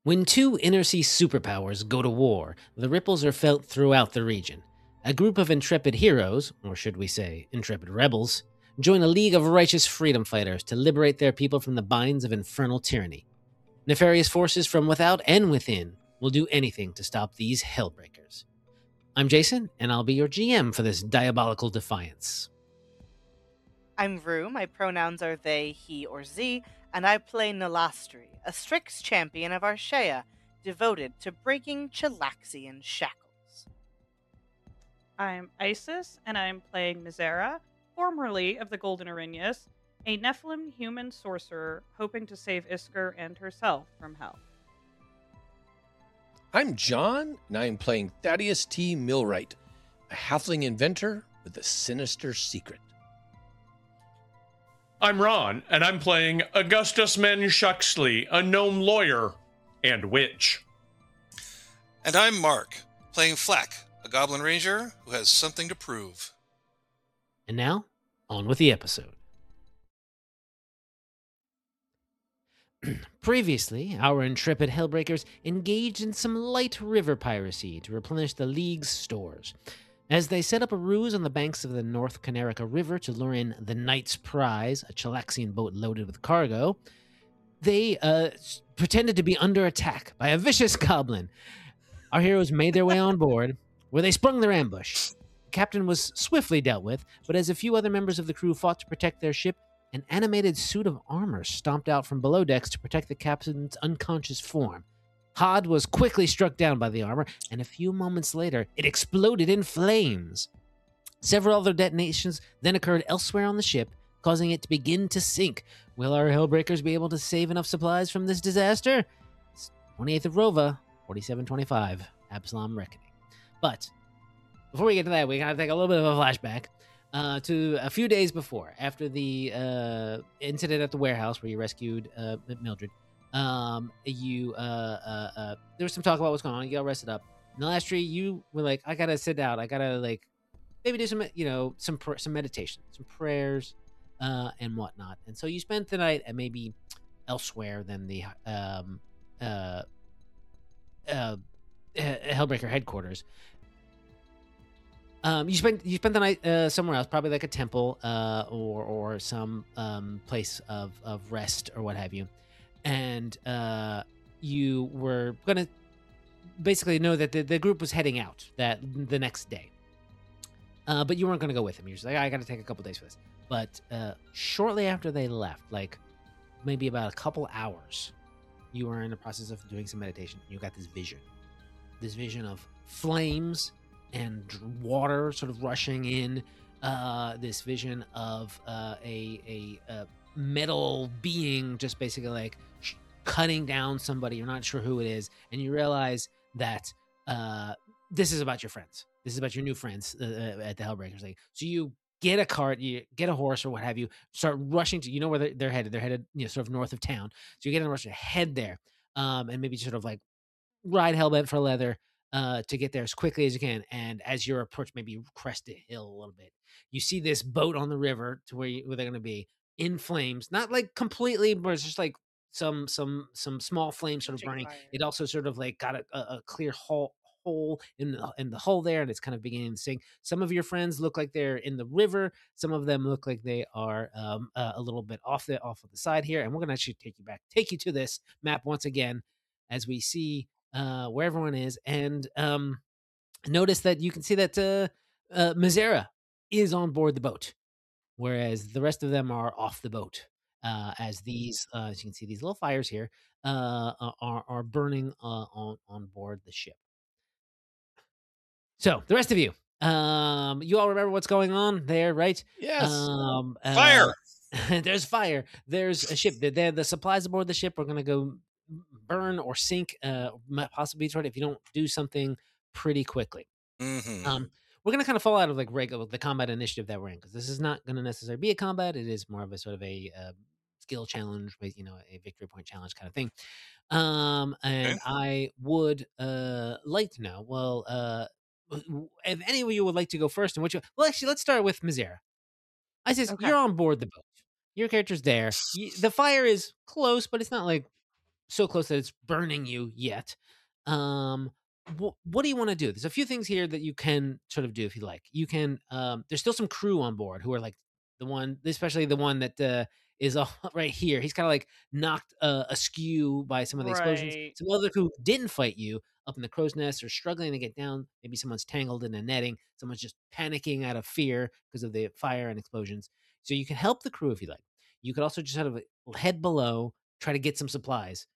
When two inner-sea superpowers go to war, the ripples are felt throughout the region. A group of intrepid heroes, or should we say, intrepid rebels, join a league of righteous freedom fighters to liberate their people from the binds of infernal tyranny. Nefarious forces from without and within will do anything to stop these hellbreakers. I'm Jason, and I'll be your GM for this diabolical defiance. I'm Rue, my pronouns are they, he, or z, and I play Nalastri, a Strix champion of Arshea, devoted to breaking Chilaxian shackles. I'm Isis, and I'm playing Mizera, formerly of the Golden Erinyes, a Nephilim human sorcerer hoping to save Isker and herself from hell. I'm John, and I am playing Thaddeus T. Millwright, a halfling inventor with a sinister secret. I'm Ron, and I'm playing Augustus Men Shuxley, a gnome lawyer and witch. And I'm Mark, playing Flack, a goblin ranger who has something to prove. And now, on with the episode. Previously, our intrepid Hellbreakers engaged in some light river piracy to replenish the League's stores. As they set up a ruse on the banks of the North Canerica River to lure in the Knight's Prize, a Chilaxian boat loaded with cargo, they pretended to be under attack by a vicious goblin. Our heroes made their way on board, where they sprung their ambush. The captain was swiftly dealt with, but as a few other members of the crew fought to protect their ship, an animated suit of armor stomped out from below decks to protect the captain's unconscious form. Hod was quickly struck down by the armor, and a few moments later, it exploded in flames. Several other detonations then occurred elsewhere on the ship, causing it to begin to sink. Will our Hellbreakers be able to save enough supplies from this disaster? It's 28th of Rova, 4725, Absalom Reckoning. But before we get to that, we gotta take a little bit of a flashback to a few days before, after the incident at the warehouse where you rescued Mildred. There was some talk about what's going on. You got rested up. Nalastri, you were like, I gotta sit down. I gotta maybe do some meditation, some prayers, and whatnot. And so you spent the night at maybe elsewhere than the Hellbreaker headquarters. You spent the night somewhere else, probably like a temple or some place of rest or what have you. And you were going to basically know that the group was heading out the next day. But you weren't going to go with them. You're just like, I got to take a couple days for this. But shortly after they left, like maybe about a couple hours, you were in the process of doing some meditation. You got this vision of flames and water sort of rushing in, this vision of a metal being just basically like cutting down somebody. You're not sure who it is, and you realize that this is about your friends. This is about your new friends at the Hellbreakers. Like, so you get a cart, you get a horse or what have you, start rushing to, where they're headed. They're headed, sort of north of town. So you get in a rush to head there, and maybe sort of like ride hellbent for leather to get there as quickly as you can. And as you approach, maybe you crest a hill a little bit, you see this boat on the river to where they're going to be in flames, not like completely, but it's just like some small flames sort of burning. Fire. It also sort of like got a clear hole in the hull there, and it's kind of beginning to sink. Some of your friends look like they're in the river. Some of them look like they are a little bit off of the side here. And we're going to actually take you to this map once again as we see where everyone is, and notice that you can see that Mizera is on board the boat, whereas the rest of them are off the boat. As these, as you can see, these little fires here are burning on board the ship. So the rest of you, you all remember what's going on there, right? Yes. Fire! There's fire. There's a ship. The supplies aboard the ship are going to go burn or sink, possibly toward if you don't do something pretty quickly. Mm-hmm. We're going to kind of fall out of like regular the combat initiative that we're in, because this is not going to necessarily be a combat. It is more of a sort of a skill challenge, a victory point challenge kind of thing. And Okay. I would like to know, well, if any of you would like to go first, and actually, let's start with Mizera. I says, Okay. you're on board the boat. Your character's there. The fire is close, but it's not like so close that it's burning you yet. What do you want to do? There's a few things here that you can sort of do if you like. You can. There's still some crew on board who are like the one, especially the one that is right here. He's kind of like knocked askew by some of the explosions. Right. Some other crew didn't fight you up in the crow's nest or struggling to get down. Maybe someone's tangled in a netting. Someone's just panicking out of fear because of the fire and explosions. So you can help the crew if you like. You could also just sort of head below, try to get some supplies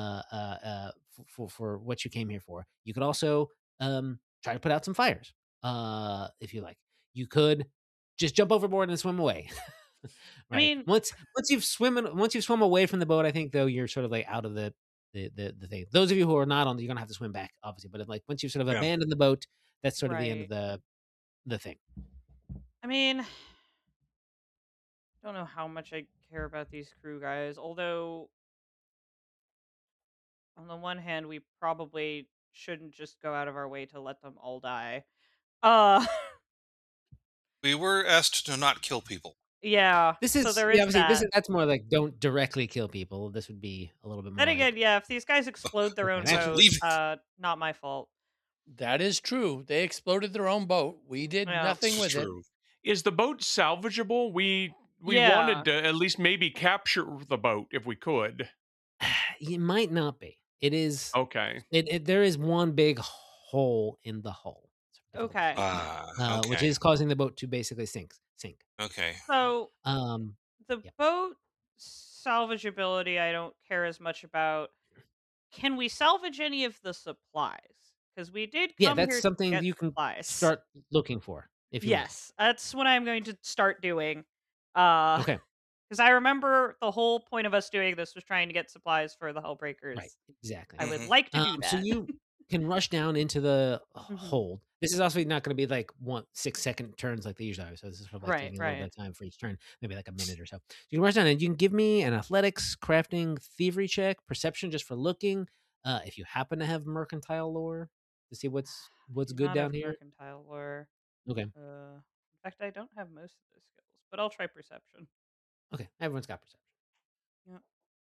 for what you came here for. You could also try to put out some fires if you like. You could just jump overboard and swim away. Right. I mean, once you've swum away from the boat, I think though you're sort of like out of the thing. Those of you who are not on, you're gonna have to swim back, obviously. But like once you've sort of Yeah. abandoned the boat, that's sort of the end of right. the thing. I mean, don't know how much I care about these crew guys. Although, on the one hand, we probably shouldn't just go out of our way to let them all die. Uh, We were asked to not kill people. yeah. This So is there yeah, is obviously that. that's more like don't directly kill people. This would be a little bit more Then like, again, yeah, if these guys explode their own Okay, boat, leave not my fault. That is true. They exploded their own boat. We did Yeah. nothing This is with it. true. Is the boat salvageable? We Yeah. wanted to at least maybe capture the boat if we could. it might not be. It is. Okay. There is one big hole in the hull. Okay. Okay. Which is causing the boat to basically sink. Okay. So the yeah. boat salvageability, I don't care as much about. Can we salvage any of the supplies? Because we did Yeah, come that's here to something get you can supplies. start looking for if you want. Yes, that's what I'm going to start doing. Because Okay, I remember the whole point of us doing this was trying to get supplies for the Hellbreakers. right, exactly. I would Mhm. like to do that. So you can rush down into the Mhm. hold. This is also not going to be like 6-second turns like they usually are. So this is probably Right, taking a little bit right. of time for each turn, maybe like a minute or so. So you can rush down and you can give me an athletics, crafting, thievery check, perception just for looking. If you happen to have mercantile lore to see what's Do good not down have here. mercantile lore. Okay, In fact, I don't have most of the skills, but I'll try perception. okay, everyone's got perception. Yep.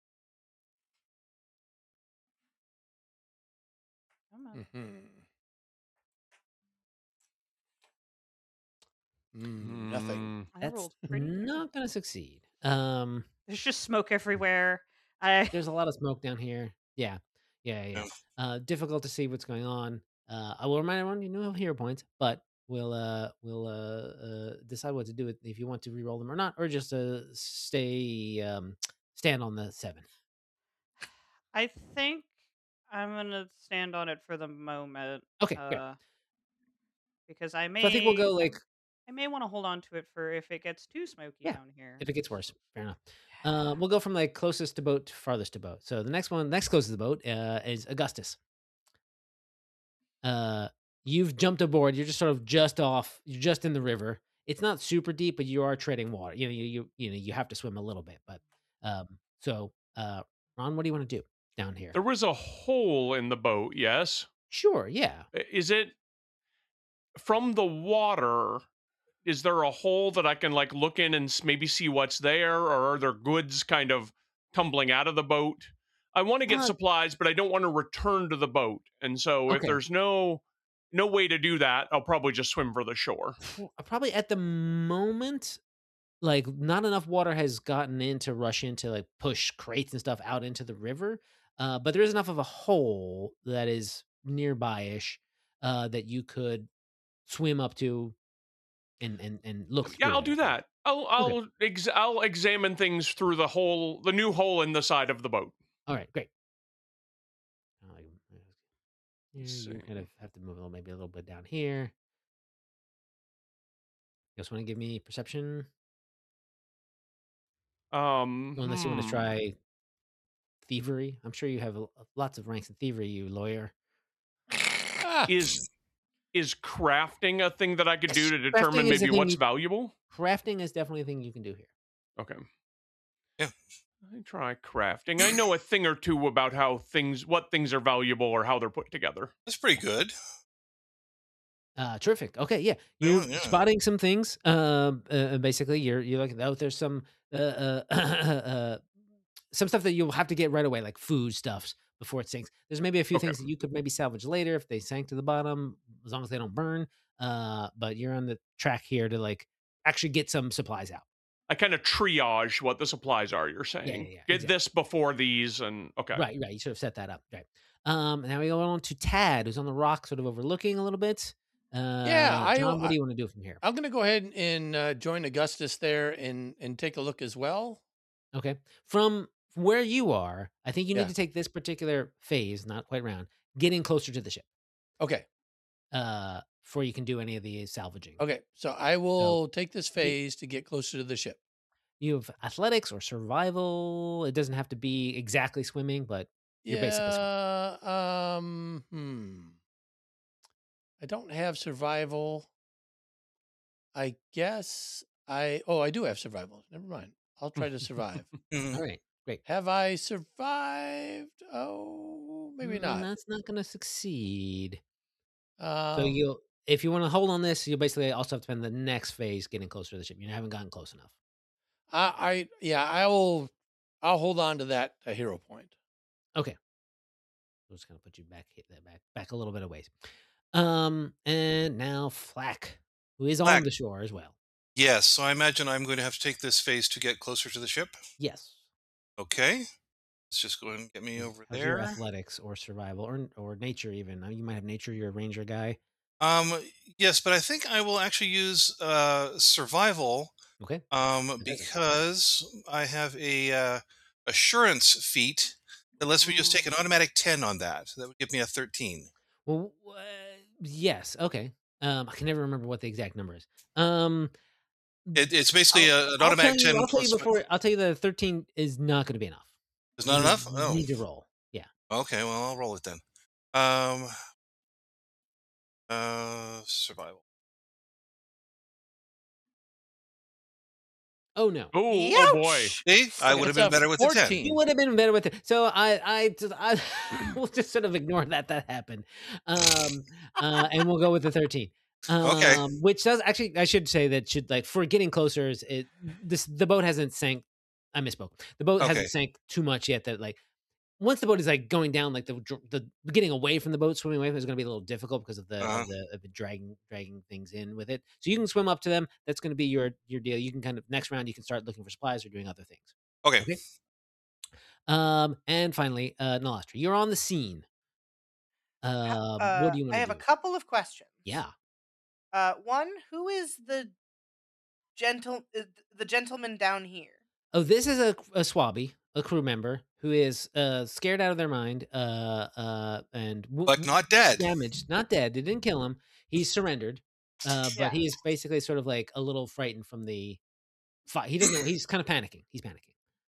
Come on. Nothing. I That's rolled pretty good. not going to succeed. There's just smoke everywhere. There's a lot of smoke down here. Yeah. Difficult to see what's going on. I will remind everyone you know have hero points, but we'll decide what to do if you want to re-roll them or not, or just stand on the 7. I think I'm gonna stand on it for the moment. Okay, great. Because I So I think we'll go like may want to hold on to it for if it gets too smoky Yeah, down here. if it gets worse. Fair enough. We'll go from like closest to boat to farthest to boat. So the next closest to the boat is Augustus. You've jumped aboard. You're just sort of just off. You're just in the river. It's not super deep, but you are treading water. You have to swim a little bit. But Ron, what do you want to do down here? There was a hole in the boat, yes? Sure, yeah. Is it from the water? Is there a hole that I can like look in and maybe see what's there, or are there goods kind of tumbling out of the boat? I want to get supplies, but I don't want to return to the boat. And so if Okay. there's no way to do that, I'll probably just swim for the shore. Probably at the moment, like not enough water has gotten in to rush in to like push crates and stuff out into the river. But there is enough of a hole that is nearby-ish that you could swim up to and look Yeah, through. I'll do that. I'll examine things through the new hole in the side of the boat. All right, great. Let's You see. kind of have to move maybe a little bit down here. You just want to give me perception? Unless you want to try thievery. I'm sure you have lots of ranks in thievery, you lawyer. Is crafting a thing that I could do to Crafting determine is a maybe thing what's you- valuable? Crafting is definitely a thing you can do here. Okay. Yeah. I try crafting. I know a thing or two about what things are valuable or how they're put together. That's pretty good. Terrific. Okay, yeah, you're Yeah. spotting some things. Basically, you're like, oh, there's some some stuff that you'll have to get right away, like food stuffs before it sinks. There's maybe a few Okay. things that you could maybe salvage later if they sank to the bottom, as long as they don't burn. But you're on the track here to like actually get some supplies out. I kind of triage what the supplies are. You're Yeah, saying yeah, get exactly. this before these, and okay. Right. You sort of set that up. Right. Now we go on to Tad, who's on the rock, sort of overlooking a little bit. Yeah, John, what do you want to do from here? I'm going to go ahead and join Augustus there and take a look as well. Okay. From where you are, I think you need Yeah. to take this particular phase, not quite round, getting closer to the ship. Okay. Before you can do any of the salvaging. Okay. So I will take this phase to get closer to the ship. You have athletics or survival. It doesn't have to be exactly swimming, but you're basically swimming. I don't have survival. I guess I do have survival. Never mind. I'll try to survive. Mhm. All right, great. Have I survived? Oh, maybe not. That's not going to succeed. So Um, if you want to hold on this, you'll basically also have to spend the next phase getting closer to the ship. You haven't gotten close enough. I'll hold on to that hero point. Okay. We'll just kind of put you back a little bit of ways. And now Flack, who is on Flack. the shore as well. Yes, so I imagine I'm going to have to take this phase to get closer to the ship. Yes. Okay. Let's just go ahead and get me over How's your there. athletics or survival or nature even? You might have nature. You're a ranger guy. Yes, but I think I will actually use survival Okay. because I have a assurance feat that lets me just take an automatic 10 on that. That would give me a 13. Well, yes. Okay. I can never remember what the exact number is. It's basically an automatic 10 I'll tell plus. you before. I'll tell you that 13 is not going to be enough. It's not enough? You Oh. need to roll. Yeah. Okay, well, I'll roll it then. Survival. Oh no. Oh boy. See, I would have been It's a better with the 10. 14. You would have been better with it. So I we'll just sort of ignore that happened. And we'll go with the 13. Okay. Which does actually, I should say that should like for getting closer, the boat hasn't sank. I misspoke. The boat Okay. hasn't sank too much yet. That like once the boat is like going down, like the getting away from the boat, swimming away from it is going to be a little difficult because of the of the dragging things in with it. So you can swim up to them. That's going to be your deal. You can kind of next round you can start looking for supplies or doing other things. Okay. And finally, Nalastri, you're on the scene. What do you want to do? I have a couple of questions. Yeah. One, who is the gentleman down here? Oh, this is a swabby, a crew member who is scared out of their mind, and But not dead. damaged, not dead. They didn't kill him. He's surrendered, but Yeah. he's basically sort of like a little frightened from the fight. He doesn't know. He's kind of panicking. He's panicking.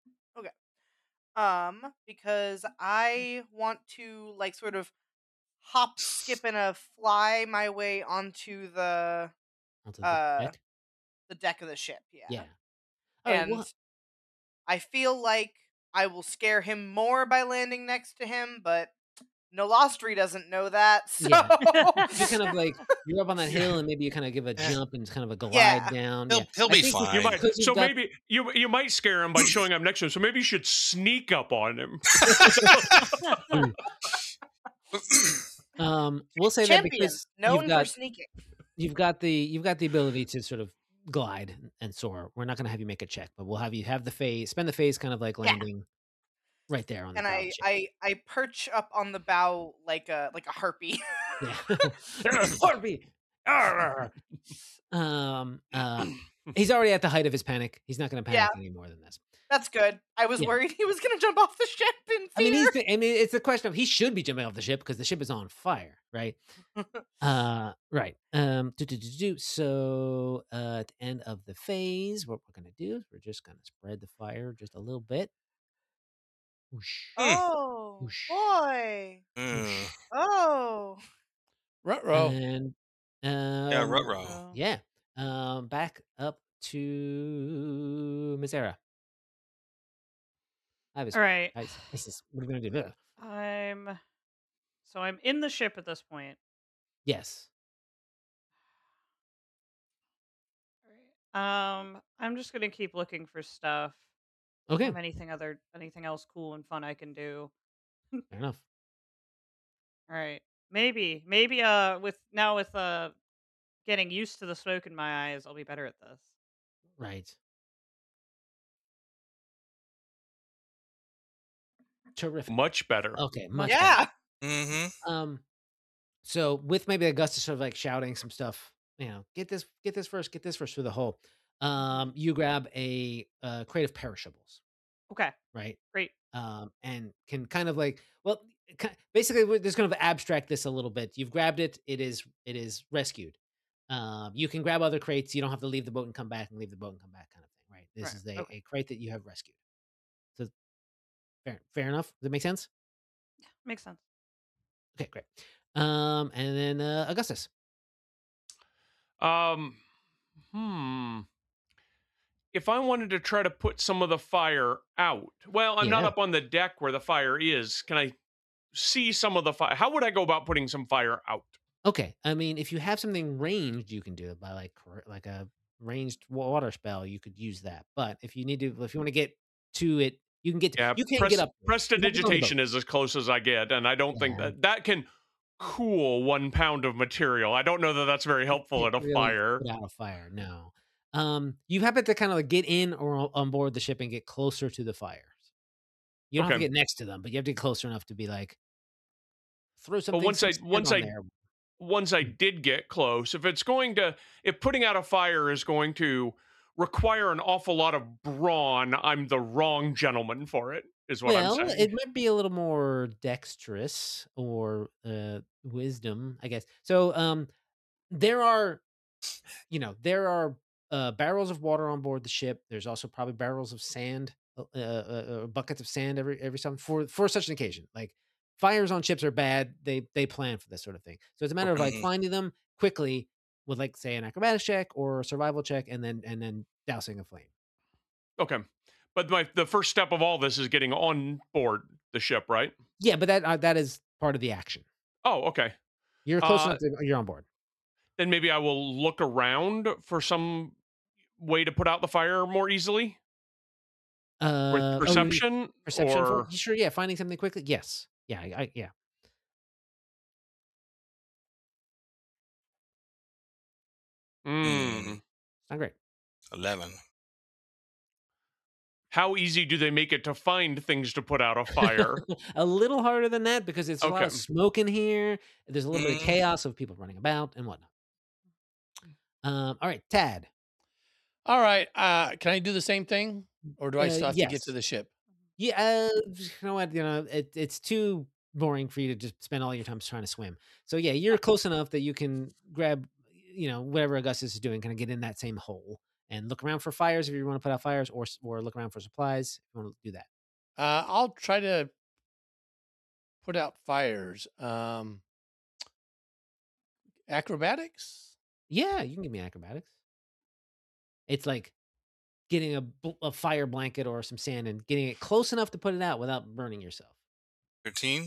Because I want to like sort of hop, skip, and a fly my way onto the Onto the deck. deck of the ship. Yeah. Yeah. All right, And well, I feel like I will scare him more by landing next to him, but Nolastri doesn't know that. So Yeah. you kind of like you're up on that hill, and maybe you kind of give a jump and kind of a glide Yeah. down. He'll I be think fine. You might, because you've so got- maybe you might scare him by showing up next to him. So maybe you should sneak up on him. We'll say that champion, because known for sneaking. you've got the ability to sort of glide and soar. We're not going to have you make a check, but we'll have you have the phase, spend the phase kind of like Yeah. landing right there on the And bow of the ship. I perch up on the bow like a harpy. Yeah. Harpy! Arr! He's already at the height of his panic. He's not going to panic any more than this. That's good. I was Yeah. worried he was going to jump off the ship in I mean, fear. it's the question of he should be jumping off the ship because the ship is on fire, right? Right. So at the end of the phase, what we're gonna do is we're just gonna spread the fire just a little bit. Whoosh, Oh Whoosh. boy. Mm. Oh. Ruh-roh. and Yeah, ruh-roh. yeah. Back up to Mizera. All right. This is what are we gonna do? I'm in the ship at this point. Yes. All right. I'm just gonna keep looking for stuff. Okay, Have anything else cool and fun I can do. fair enough. All right. Maybe with getting used to the smoke in my eyes, I'll be better at this. Right. Terrific. Much better. Okay, much Yeah. Mm-hmm. better. So with maybe Augustus sort of like shouting some stuff, get this first through the hole. You grab a crate of perishables, Okay. right? Great. And can kind of like, well, basically we're just going to abstract this a little bit. You've grabbed it. It is rescued. You can grab other crates. You don't have to leave the boat and come back and leave the boat and come back kind of thing, right? This Right, is okay. a crate that you have rescued. So fair enough. Does that make sense? Makes sense. Okay, great. And then Augustus. Hmm. If I wanted to try to put some of the fire out, well, I'm not Yeah. up on the deck where the fire is. Can I see some of the fire? How would I go about putting some fire out? Okay, I mean, if you have something ranged, you can do it by like a ranged water spell. You could use that. But if you want to get to it, you can get. Yeah, You can't get up there. You have to go on the prestidigitation boat. is as close as I get, and I don't think Yeah. that can cool 1 pound of material. I don't know that that's very helpful at Can't a really fire. put out a fire. No. You happen to kind of like get in or on board the ship and get closer to the fires. You don't have to Okay. get next to them, but you have to get closer enough to be like throw But something some sand on there. once I did get close, if putting out a fire is going to require an awful lot of brawn, I'm the wrong gentleman for it, is what I'm Well, saying. it might be a little more dexterous or wisdom, I guess. So there are barrels of water on board the ship. There's also probably barrels of sand, buckets of sand every time for such an occasion. Like fires on ships are bad. They plan for this sort of thing. So it's a matter of like Mhm. finding them quickly with like say an acrobatics check or a survival check, and then dousing a flame. Okay. But the first step of all this is getting on board the ship, right? Yeah, but that is part of the action. Oh, okay. You're close Uh, enough. You're on board. then maybe I will look around for some way to put out the fire more easily with Oh, perception, perception. or Sure. Yeah, finding something quickly. Yes. Yeah. Yeah. Hmm. Not great. 11. How easy do they make it to find things to put out a fire? A little harder than that because it's a lot Okay. of smoke in here. There's a little bit of Mhm. chaos of people running about and whatnot. All right, Tad. All right. Can I do the same thing, or do I still have to get yes. to the ship? Yeah, you know what? It's too boring for you to just spend all your time trying to swim. So yeah, you're close enough that you can grab, whatever Augustus is doing, kind of get in that same hole and look around for fires if you want to put out fires, or look around for supplies if you want to do that. I'll try to put out fires. Acrobatics? Yeah, you can give me acrobatics. It's like getting a fire blanket or some sand and getting it close enough to put it out without burning yourself. 13.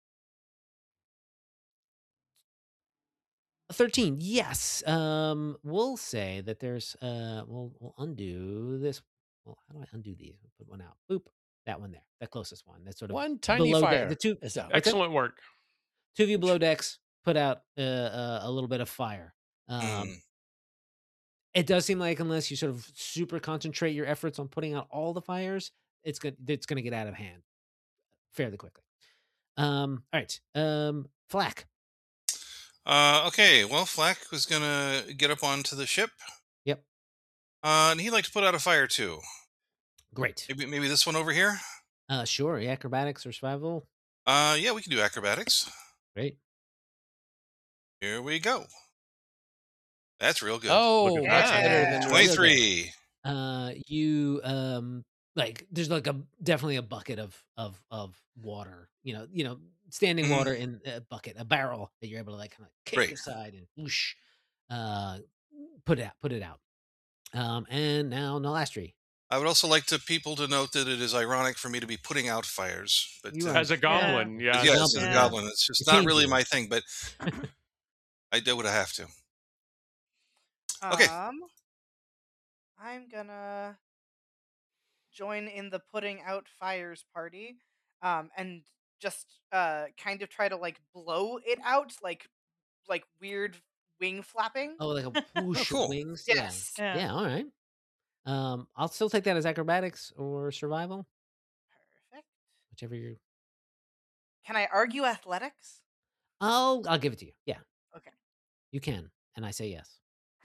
A 13, yes. We'll say that there's we'll undo this. Well, how do I undo these? I'll put one out. Boop. That one there. The closest one. That's sort of One tiny below fire the two. is out. What's that? Excellent work. Two of you below decks put out a little bit of fire. Mm. It does seem like unless you sort of super concentrate your efforts on putting out all the fires, it's gonna get out of hand fairly quickly. All right. Flack. Okay, well, Flack was going to get up onto the ship. Yep. And he'd like to put out a fire too. Great. Maybe this one over here? Sure. Yeah, acrobatics or survival. Yeah, we can do acrobatics. Great. Here we go. That's real good. Oh, Look at that's that. better than the other guy. 23. You like there's like definitely a bucket of water, standing Mhm. water in a bucket, a barrel that you're able to like kind of kick Great. aside and whoosh, put it out. And now Nalastri. I would also like people to note that it is ironic for me to be putting out fires. But You are- As a goblin, yeah. yes, as goblin. a Yeah. goblin. It's just It not came really to my thing, but I do what I have to. Okay. I'm gonna join in the putting out fires party, and just kind of try to like blow it out, like weird wing flapping. Oh, like a Oh, whoosh of cool. wings. Yeah. Yes. Yeah. Yeah. All right. I'll still take that as acrobatics or survival, Perfect. whichever you're. Can I argue athletics? I'll give it to you. Yeah, Okay. you can, and I say yes.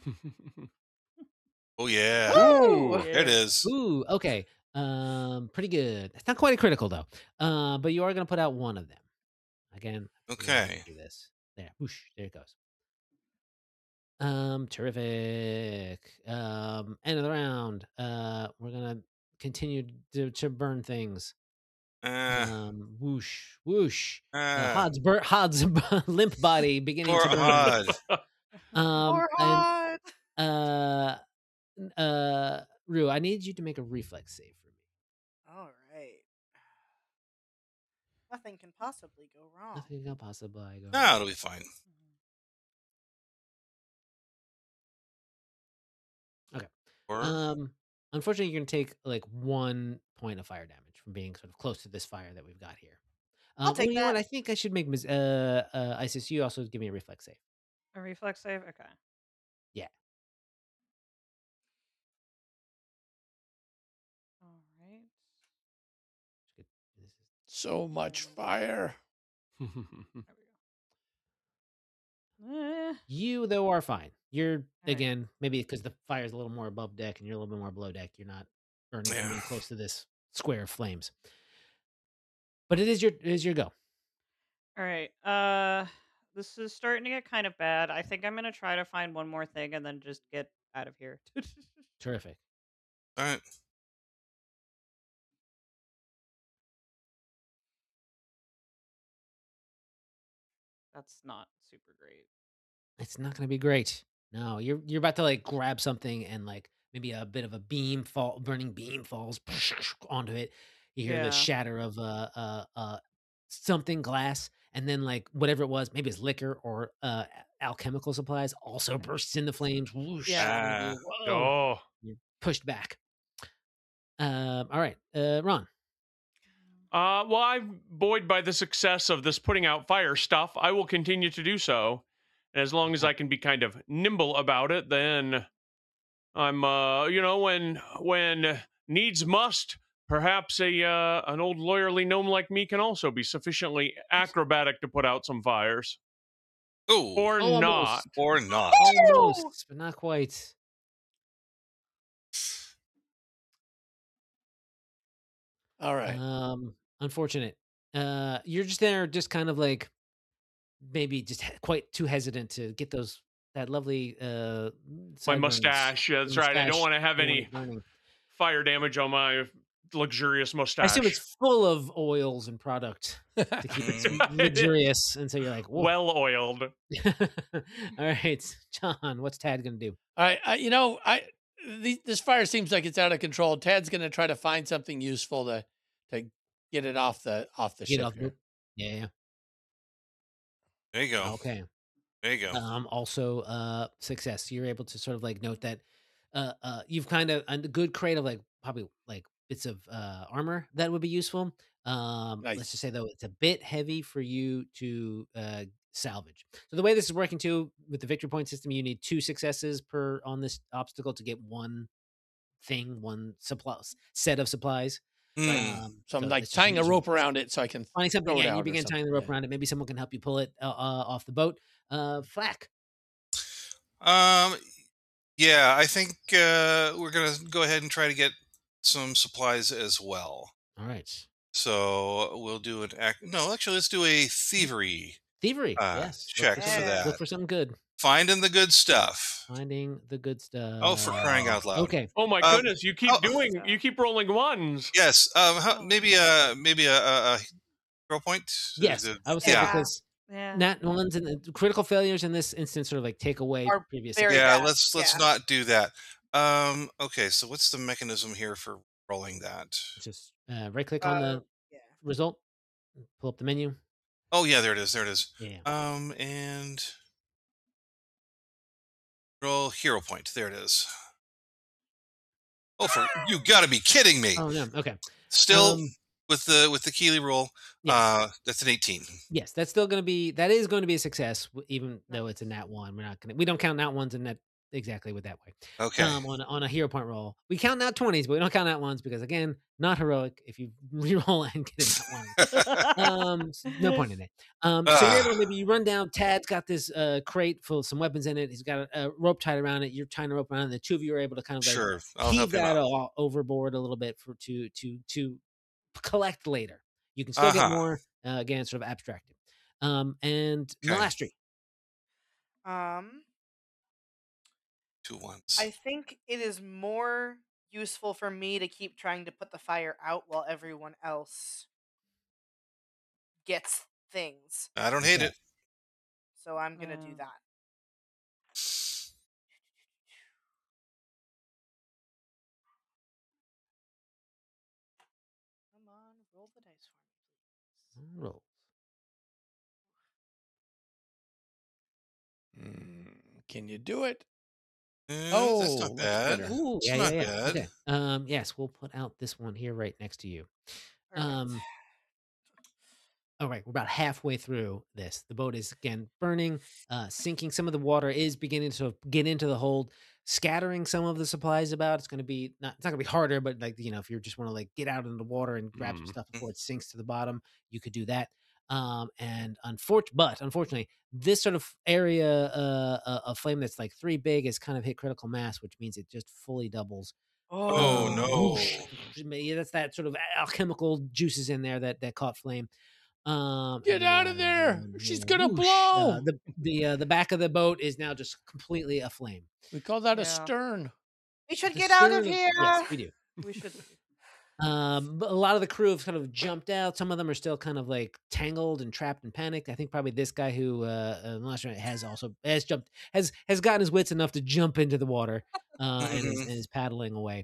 Oh yeah. Woo! There it is. Ooh, okay. Pretty good. It's not quite a critical though. But you are gonna put out one of them. Again, I forget how to Okay. do this. There, whoosh, there it goes. Terrific. End of the round. We're gonna continue to burn things. Whoosh, whoosh. Hod's limp body beginning Poor to burn. Hod. Poor And Hod. Rue, I need you to make a reflex save for me. All right. Nothing can possibly go wrong. Nothing can possibly go. No, it'll be fine. Okay. Or Unfortunately, you're gonna take like 1 point of fire damage from being sort of close to this fire that we've got here. I'll take You know what? that. I think I should make Isis. You also give me a reflex save. A reflex save? Okay. Yeah. All right. This is So much fire. There we go. You though are fine. You're right. again maybe because the fire's a little more above deck and you're a little bit more below deck. You're not burning from being Yeah. close to this square of flames. But it is your go. All right. This is starting to get kind of bad. I think I'm gonna try to find one more thing and then just get out of here. Terrific. all right. That's not super great. It's not going to be great. No, you're about to like grab something and like maybe a bit of a burning beam falls onto it. You hear Yeah. the shatter of something glass, and then like whatever it was, maybe it's liquor or alchemical supplies, also bursts into flames. Whoosh, Yeah. and you go, whoa, Oh, you're pushed back. All right, Ron. well, I'm buoyed by the success of this putting out fire stuff. I will continue to do so. And as long as I can be kind of nimble about it, then I'm, when needs must, perhaps an old lawyerly gnome like me can also be sufficiently acrobatic to put out some fires. Oh, Or Almost. not. or not. Almost, but not quite. All right. Unfortunate. You're just there, just kind of like maybe just quite too hesitant to get that lovely My sideburns. mustache. That's right. I don't Mustache, want to have you want any it burning. fire damage on my luxurious I mustache. assume it's full of oils and product to keep it luxurious, and so you're like, whoa. well oiled. All right, John, what's Tad gonna do? All right. This fire seems like it's out of control. Tad's going to try to find something useful to get it off the Get ship off here. Yeah. There you go. Okay. There you go. Also, success. You're able to sort of like note that you've kind of a good crate of like probably like bits of armor that would be useful. Let's Nice. just say though it's a bit heavy for you to salvage. So the way this is working too with the victory point system, you need 2 successes per on this obstacle to get one set of supplies. So I'm like it's just tying a using- rope around it so I can Finding something, throw it yeah, out you or begin tying the something, rope yeah. around it. Maybe someone can help you pull it off the boat. Flack. Yeah, I think we're gonna go ahead and try to get some supplies as well. All right. So we'll do an no, actually, let's do a thievery Thievery. Yes. check Look for Yeah. that. Look for something good. Finding the good stuff. Finding the good stuff. Oh, for crying out loud! Okay. Oh my Um, goodness! You keep you keep rolling ones. Yes. Maybe a hero point. Yes. I would say Yeah. because Yeah. nat ones and critical failures in this instance sort of like take away Are previous. very success. Yeah. bad, Let's yeah. not do that. Okay. So what's the mechanism here for rolling that? Just right click on the Yeah. result, pull up the menu. Oh yeah, there it is. There it is. Yeah. And roll hero point. There it is. Oh, you got to be kidding me! Oh no. Okay. Still Um, with the Keeley roll, Yes. that's an 18. Yes, that is going to be a success, even though it's a nat 1. We don't count nat 1s in that exactly with that way. Okay. On a hero point roll, we count nat 20s, but we don't count nat 1s because again, not heroic. If you reroll and get a nat 1, no point in it. So you're able to maybe you run down. Tad's got this crate full of some weapons in it. He's got a rope tied around it. You're tying a rope around it. The two of you are able to kind of like Sure, I'll heave help him that out. all overboard a little bit to collect later. You can still get more. Again, sort of abstracted. And Nalastri. 2 ones. I think it is more useful for me to keep trying to put the fire out while everyone else gets things. I don't hate it. So I'm gonna do that. Come on, roll the dice for me, please. Roll. Can you do it? That's not much bad. better. Ooh, It's yeah, not yeah. bad. Okay. Yes, we'll put out this one here right next to you. Perfect. All right, we're about halfway through this. The boat is again burning, sinking. Some of the water is beginning to get into the hold, scattering some of the supplies about. It's going to be it's not going to be harder, but like if you just want to like get out in the water and grab some stuff before it sinks to the bottom, you could do that. And unfortunately, this sort of area of flame that's like 3 big has kind of hit critical mass, which means it just fully doubles. Oh no! That's that sort of alchemical juices in there that caught flame. Get out of there! She's gonna blow. The back of the boat is now just completely aflame. We call that a stern. We should get out of Stern- here. Yes, we do. We should. But a lot of the crew have kind of jumped out. Some of them are still kind of like tangled and trapped and panicked. I think probably this guy who last night has gotten his wits enough to jump into the water and is paddling away.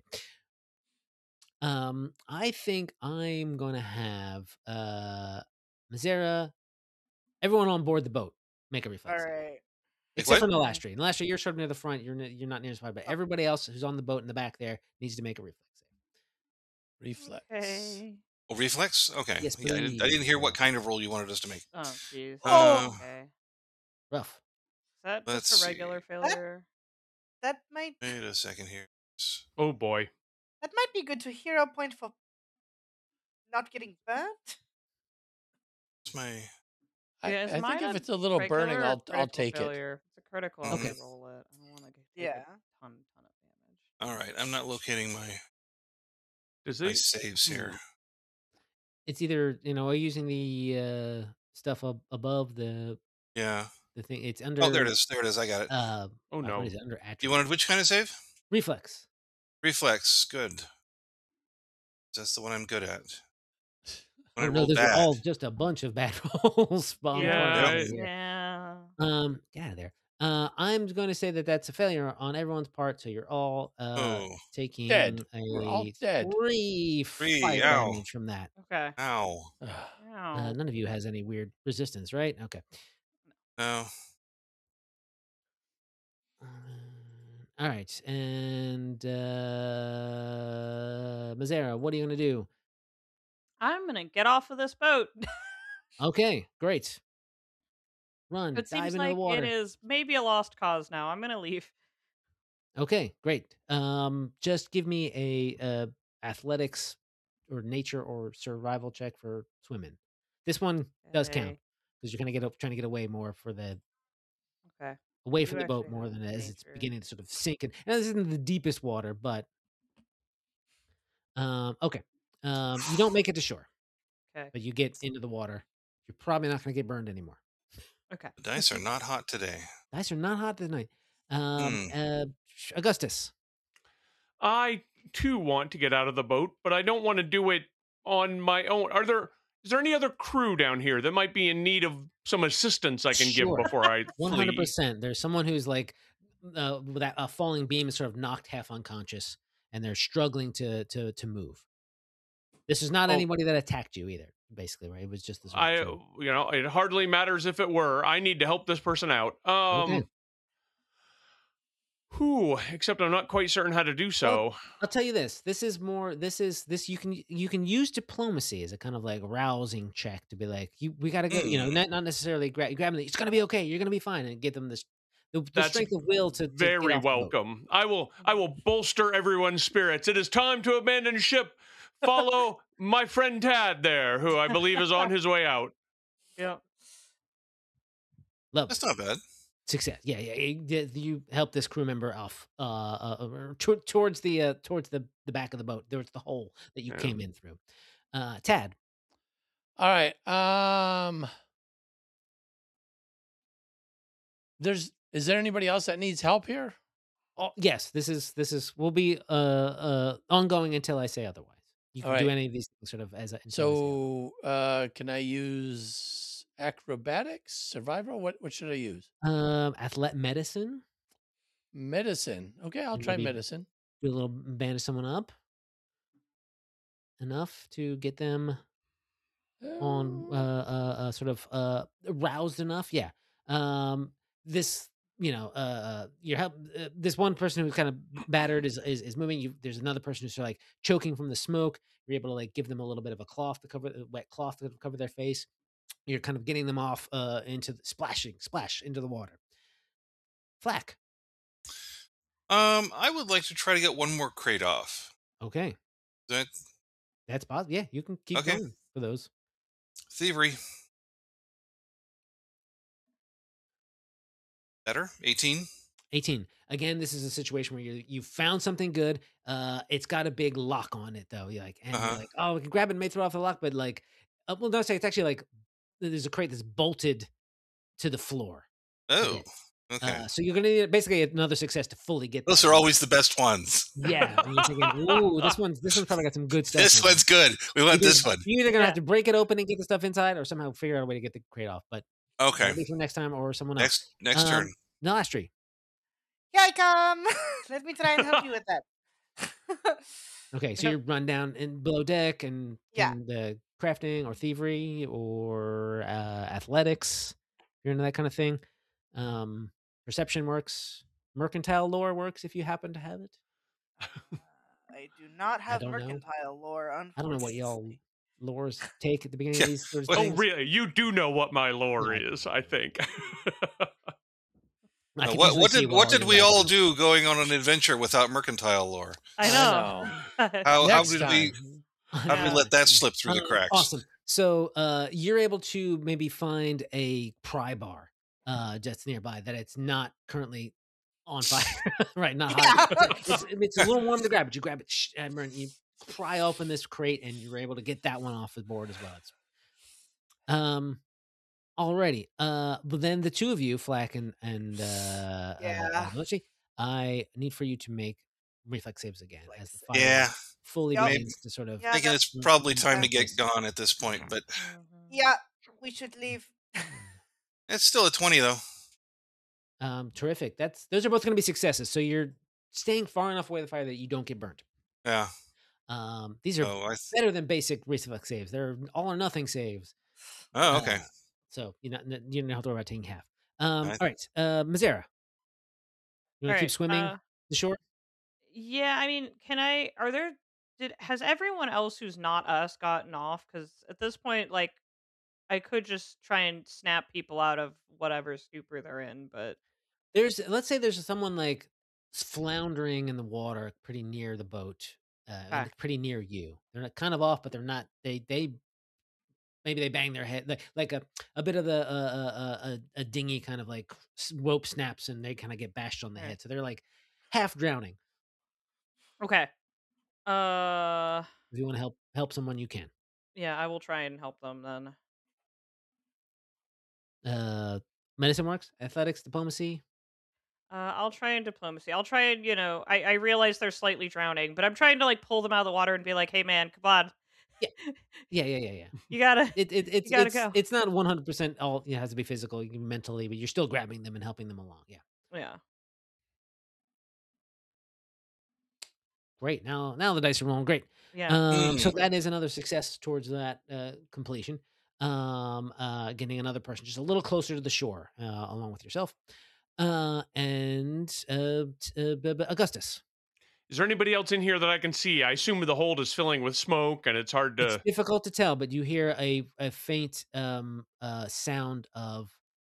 I think I'm gonna have Mazera, everyone on board the boat, make a reflex. All right. Except for Nalastri. Nalastri, you're sort of near the front. You're not near the spot, but everybody else who's on the boat in the back there needs to make a reflex. Reflex. Okay. Oh, reflex? Okay. Yes, Yeah, I didn't hear what kind of roll you wanted us to make. Oh, jeez. Okay. Rough. Is that Let's just a see. regular failure? That might Wait a second here. Oh boy. be good to hero point for not getting burnt. It's my. Yeah, is I mine think if a it's a little burning, regular or I'll critical take it. failure? If it's a critical, I'll Okay. roll it. I don't want to take Yeah. a ton of damage. All right, I'm not locating my Does my it? saves here. It's either are you using the stuff above the Yeah. thing. It's under. Oh, there it is. There it is. I got it. Oh no. What is it under? You Attribute. wanted which kind of save? Reflex. Reflex. Good. That's the one I'm good at. When I No, roll those bad. are all just a bunch of bad rolls. Yeah, Yeah. Get out of there. I'm going to say that's a failure on everyone's part, so you're all taking Dead. We're all dead. 3 fire ow. damage from that. Okay. Ow. Ow. None of you has any weird resistance, right? Okay. No. All right, and Mazera, what are you going to do? I'm gonna get off of this boat. Okay, great. Run, It dive seems into like the water. it is maybe a lost cause now. I'm gonna leave. Okay, great. Just give me a athletics or nature or survival check for swimming. This one does count Okay. because you're gonna trying to get away more for the Okay. away do from the boat actually more have than as it's nature. beginning to sort of sink. And this isn't the deepest water, but okay. You don't make it to shore, Okay. but you get into the water. You're probably not gonna get burned anymore. Okay. The dice are not hot today. Dice are not hot tonight. Augustus. I too want to get out of the boat, but I don't want to do it on my own. Is there any other crew down here that might be in need of some assistance I can Sure. give before I flee? 100%. There's someone who's like with that falling beam is sort of knocked half unconscious, and they're struggling to move. This is not Oh. anybody that attacked you either. Basically, right? It was just this. It hardly matters if it were. I need to help this person out. Okay. Whew, except I'm not quite certain how to do so. I'll tell you this. This is you can use diplomacy as a kind of like rousing check to be like, we gotta go, not necessarily grabbing them. It's gonna be okay, you're gonna be fine, and give them the That's strength of will to get Very off the boat. welcome. I will bolster everyone's spirits. It is time to abandon ship. Follow my friend Tad there, who I believe is on his way out. Yeah. Love That's not bad. success. Yeah. You help this crew member off towards the back of the boat. There was the hole that you Yeah. came in through. Tad. All right. Is there anybody else that needs help here? Oh, yes, this will be ongoing until I say otherwise. You can All do right. any of these things sort of as a So, can I use acrobatics, survival? What should I use? medicine. Medicine. Okay, I'll try Maybe- medicine. Do a little bandage someone up enough to get them on sort of roused enough. Yeah. This your help. This one person who's kind of battered is moving. There's another person who's sort of like choking from the smoke. You're able to like give them a little bit of a cloth to cover wet cloth to cover their face. You're kind of getting them off into the splash into the water. Flack. I would like to try to get one more crate off. Okay, That that's possible. Yeah, you can keep Okay. going for those. thievery. Better. 18. 18. Again, this is a situation where you found something good. It's got a big lock on it though. You're like, and you're like, oh, we can grab it and may throw off the lock, but like, well, don't say it's actually like there's a crate that's bolted to the floor. Oh. Okay. So you're gonna need basically another success to fully get. Those that are one. always the best ones. Yeah, and you're thinking, ooh, this one's probably got some good stuff. This in it. one's good. We want Because this one. You're either gonna Yeah. have to break it open and get the stuff inside, or somehow figure out a way to get the crate off. But Okay. maybe for next time or someone else. Next turn. Nalastri. Here I come. Let me try and help you with that. Okay, so you run down in below deck and Yeah. the crafting or thievery or athletics. You're into that kind of thing. Perception works. Mercantile lore works if you happen to have it. I do not have don't know. mercantile lore, I unfortunately. don't know what y'all lores take at the beginning Yeah, of these sorts of well, Oh, things. really? You do know what my lore Yeah. is, I think. I can What usually see what did you're we all writing. do going on an adventure without mercantile lore? I know. How Next did time. we how did we let that slip through the cracks? Awesome. So you're able to maybe find a pry bar just nearby that it's not currently on fire. Right, not hot. It's a little warm to grab, but you grab it and you pry open this crate and you're able to get that one off the board as well. Alrighty. But then the two of you, Flack and Melchi, I need for you to make reflex saves again as the fire Yeah. fully Yep. begins to sort of Yeah, Thinking that's- it's probably time to Yes. get gone at this point, but Yeah, we should leave. it's still a 20 though. Terrific. Those are both going to be successes. So you're staying far enough away from the fire that you don't get burnt. Yeah. These are Oh, better than basic reflex saves. They're all or nothing saves. oh, okay. So you don't have to worry about taking half. Right. All right, Mazera. You want to keep Alright, swimming the shore? Yeah, I mean, has everyone else who's not us gotten off? Because at this point, like, I could just try and snap people out of whatever stupor they're in, but Let's say there's someone like floundering in the water pretty near the boat, and Okay. pretty near you. They're not kind of off, but they're not. They maybe they bang their head like a bit of a dinghy kind of like rope snaps and they kind of get bashed on the Right. head, so they're like half drowning. okay. If you want to help someone, you can. Yeah, I will try and help them then. Medicine works, athletics, diplomacy. I'll try and diplomacy. I'll try and I realize they're slightly drowning, but I'm trying to like pull them out of the water and be like, "Hey, man, come on, Yeah. you gotta." It's gotta go. it's not 100% all. It has to be physical, you can mentally, but you're still grabbing them and helping them along. Yeah, Yeah. great. Now the dice are rolling. Great. Yeah. So that is another success towards that completion. Getting another person just a little closer to the shore, along with yourself. Augustus. Is there anybody else in here that I can see? I assume the hold is filling with smoke, and it's hard It's to. difficult to tell, but you hear a faint sound of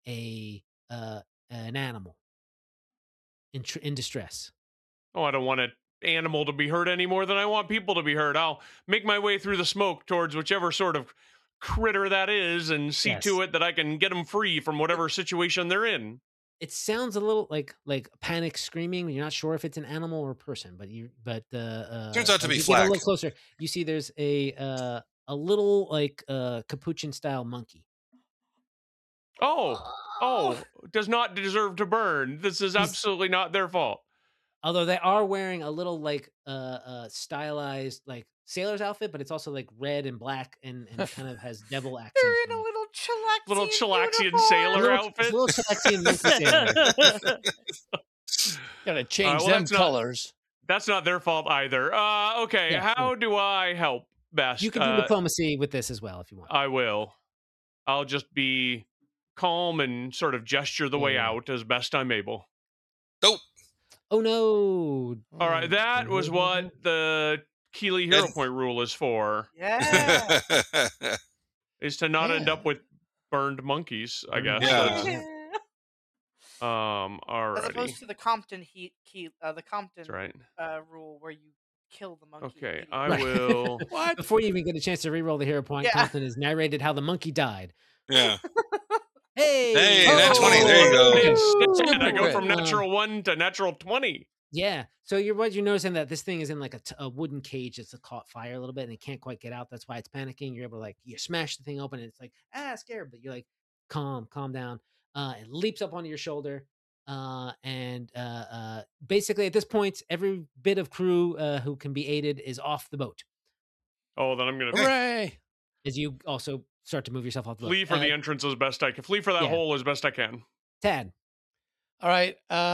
an animal in distress. Oh, I don't want an animal to be hurt any more than I want people to be hurt. I'll make my way through the smoke towards whichever sort of critter that is, and see Yes. to it that I can get them free from whatever situation they're in. It sounds a little like panic screaming. You're not sure if it's an animal or a person, but Turns out to as be you get a little Flack. closer, you see there's a little like capuchin style monkey. Oh, does not deserve to burn. This is He's- absolutely not their fault. Although they are wearing a little like stylized like sailor's outfit, but it's also like red and black and kind of has devil accents. They're in on a it. little Chilaxian Little Chilaxian sailor Little- outfit. it's a little Chilaxian monkey sailor. Gotta change well, them that's not- colors. That's not their fault either. Okay, Yeah, how do I help best? You can do diplomacy with this as well if you want. I will. I'll just be calm and sort of gesture the way Yeah. out as best I'm able. Nope. Oh no! All right, that was what the Keeley Hero That- Point rule is for, Yeah. is to not end Yeah. up with burned monkeys, I guess. Yeah. That's- As alrighty. opposed to the Compton the Compton That's right. rule where you kill the monkey. Okay, immediately. I Right. will. What? Before you even get a chance to re-roll the hero point, Yeah. Compton has narrated how the monkey died. Yeah. Hey! Hey, nat 20, there you go. Instead, I go Super from crit. natural 1 to natural 20. Yeah. So you're noticing that this thing is in like a wooden cage that's caught fire a little bit and it can't quite get out. That's why it's panicking. You're able to like you smash the thing open and it's like scared, but you're like calm down. It leaps up onto your shoulder. And basically at this point, every bit of crew who can be aided is off the boat. Oh, then I'm going to Hooray! As you also start to move yourself off the boat. flee for the entrance as best I can. Flee for that yeah. hole as best I can. Tad. All right.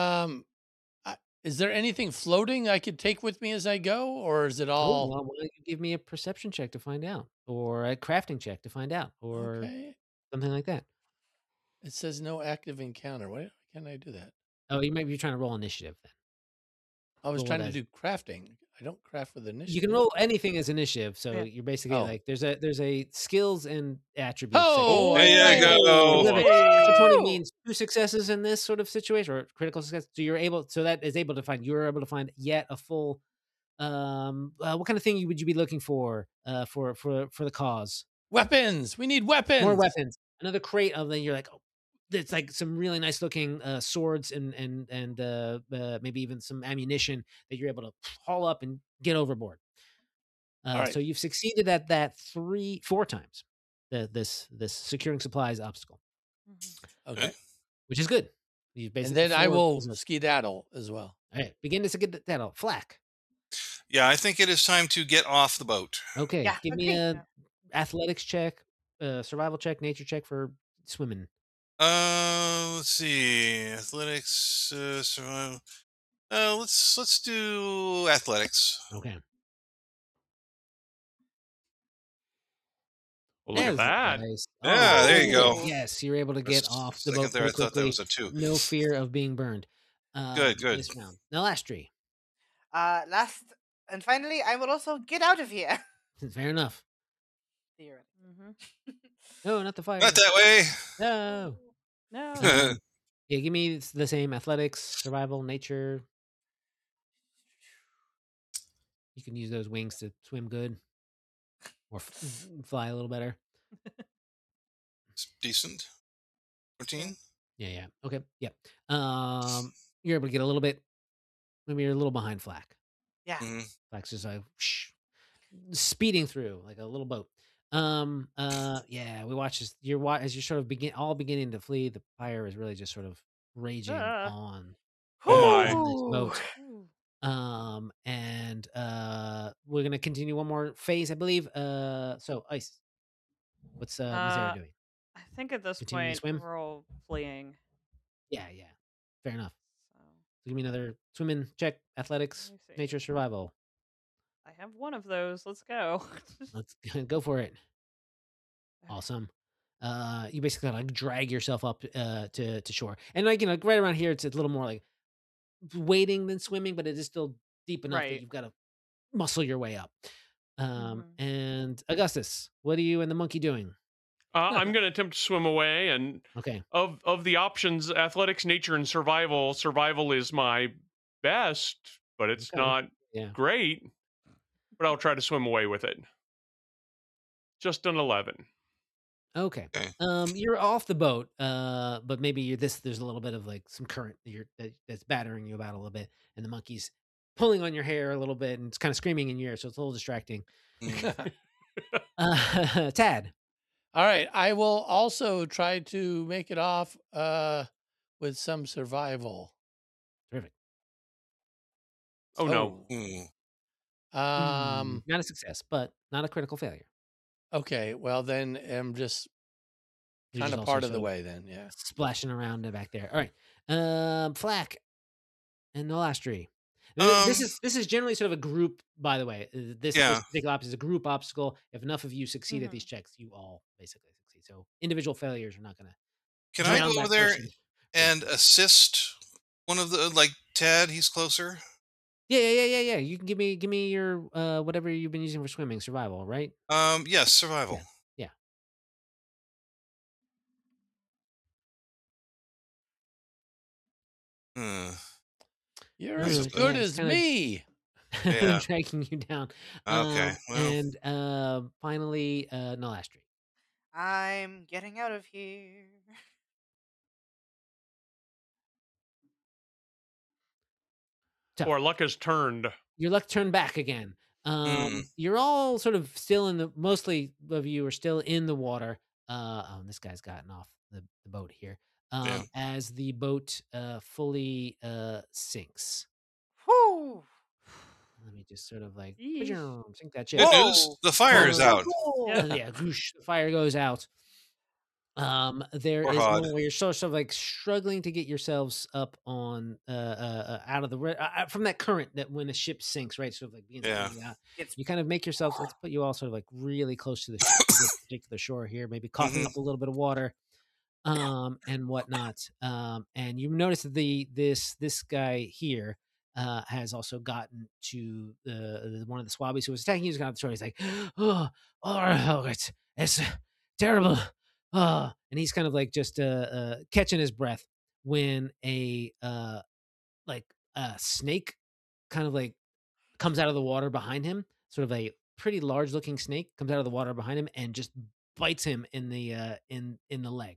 Is there anything floating I could take with me as I go, or is it Oh, all well, why don't you give me a perception check to find out, or a crafting check to find out, or okay? something like that. It says no active encounter. Why can't I do that? Oh, you might be trying to roll initiative then. I was Roll trying to that. do crafting. I don't craft with initiative. You can roll anything as initiative, so Yeah. you're basically Oh. like there's a skills and attributes. Oh, There you go. Specific. Hey. So 20 means 2 successes in this sort of situation, or critical success. So you're able to find yet a full. What kind of thing would you be looking for the cause? weapons. We need weapons. More weapons. Another crate of them. You're like, oh, it's like some really nice looking swords and maybe even some ammunition that you're able to haul up and get overboard. right. So you've succeeded at that 4 times. This securing supplies obstacle, Okay. which is good. You And basically then I 4 will business. skedaddle as well. All right, begin to get that out. Flack. Yeah, I think it is time to get off the boat. Okay, Yeah, give me okay. a athletics check, survival check, nature check for swimming. Let's see. Athletics, survival. Let's do athletics. Okay. Well, look at There's the that. dice. Yeah, there you go. Yes, you're able to For a get off the second boat there, pretty I thought that quickly. was a 2. No fear of being burned. Good. This round. Nalastri. Last and finally, I will also get out of here. Fair enough. Theoretically. No, not the fire. Not that way. No. No. Yeah, give me the same athletics, survival, nature. You can use those wings to swim good or fly a little better. It's decent. 14. Yeah. Okay. Yeah. You're able to get a little bit. Maybe you're a little behind Flack. Yeah. Mhm. Flack's just like speeding through like a little boat. Yeah. We watch this. As you're sort of beginning to flee. The fire is really just sort of raging on. Oh my. This boat. Ooh. And we're gonna continue one more phase, I believe. So Ice, what's Mazera doing? I think at this Continue to point swim? we're all fleeing. Yeah, fair enough. So So give me another swimming check, athletics, Let me see. nature, survival. I have one of those. Let's go. Let's go for it. Okay. Awesome. You basically like drag yourself up to shore, and like right around here, it's a little more like wading than swimming, but it is still deep enough that Right. you've got to muscle your way up. Mhm. And Augustus, what are you and the monkey doing? I'm going to attempt to swim away, and Okay. of the options, athletics, nature, and survival. Survival is my best, but it's Okay. not Yeah. great. But I'll try to swim away with it. Just an 11. Okay. Okay. You're off the boat, but maybe there's a little bit of like some current that's battering you about a little bit, and the monkey's pulling on your hair a little bit, and it's kind of screaming in your ear, so it's a little distracting. Tad. All right. I will also try to make it off with some survival. Terrific. Oh no. Not a success, but not a critical failure. Okay. Well, then I'm just You're kind just of also part of the sort way then. Yeah. splashing around back there. All right. Flack and Nolastri. This is generally sort of a group, by the way. This particular obstacle is a group obstacle. If enough of you succeed at these checks, you all basically succeed. So individual failures are not going to. Can I go over there and assist one of the, like Tad? He's closer. Yeah. You can give me your whatever you've been using for swimming, survival, right? Yes, survival. Yeah. You're as good as me. Yeah. Dragging you down. Okay. And finally, Nolastri. I'm getting out of here. Tough. Or luck has turned. Your luck turned back again. You're all sort of still mostly of you are still in the water. This guy's gotten off the boat here. As the boat fully sinks. Whew. Let me just sort of like Yeesh. sink that ship. Good news. The fire is out. Yeah, goosh, the fire goes out. There is one where you're sort of like struggling to get yourselves up on out of the from that current that when a ship sinks, right? Sort of like being out. You kind of make yourself. Let's put you all sort of like really close to the ship, to this particular shore here. Maybe coughing up a little bit of water, and whatnot. And you notice that this guy here has also gotten to one of the swabbies who was attacking you. He's got on the shore. He's like, oh, it's terrible. And he's kind of like just catching his breath when a snake kind of like comes out of the water behind him. Sort of a pretty large looking snake comes out of the water behind him and just bites him in the leg.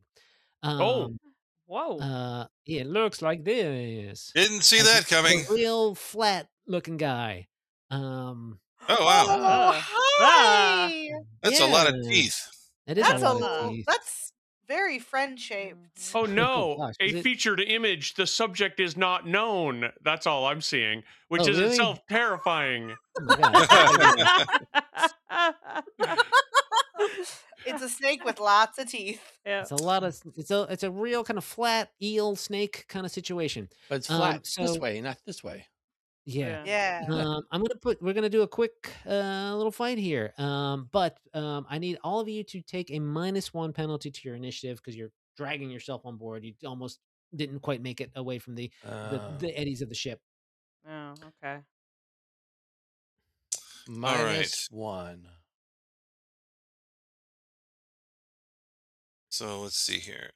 Whoa. It looks like this. Didn't see that coming. A real flat looking guy. Oh wow. Hi. That's a lot of teeth. It is That's a lot of teeth. That's very friend shaped. Oh no! gosh, a featured image. The subject is not known. That's all I'm seeing, which is really? itself terrifying. Oh my God. It's a snake with lots of teeth. Yeah. It's a lot of it's a real kind of flat eel snake kind of situation. But it's flat this way, not this way. Yeah. We're gonna do a quick little fight here. But I need all of you to take a -1 penalty to your initiative because you're dragging yourself on board. You almost didn't quite make it away from the eddies of the ship. Oh, okay. -1. So let's see here.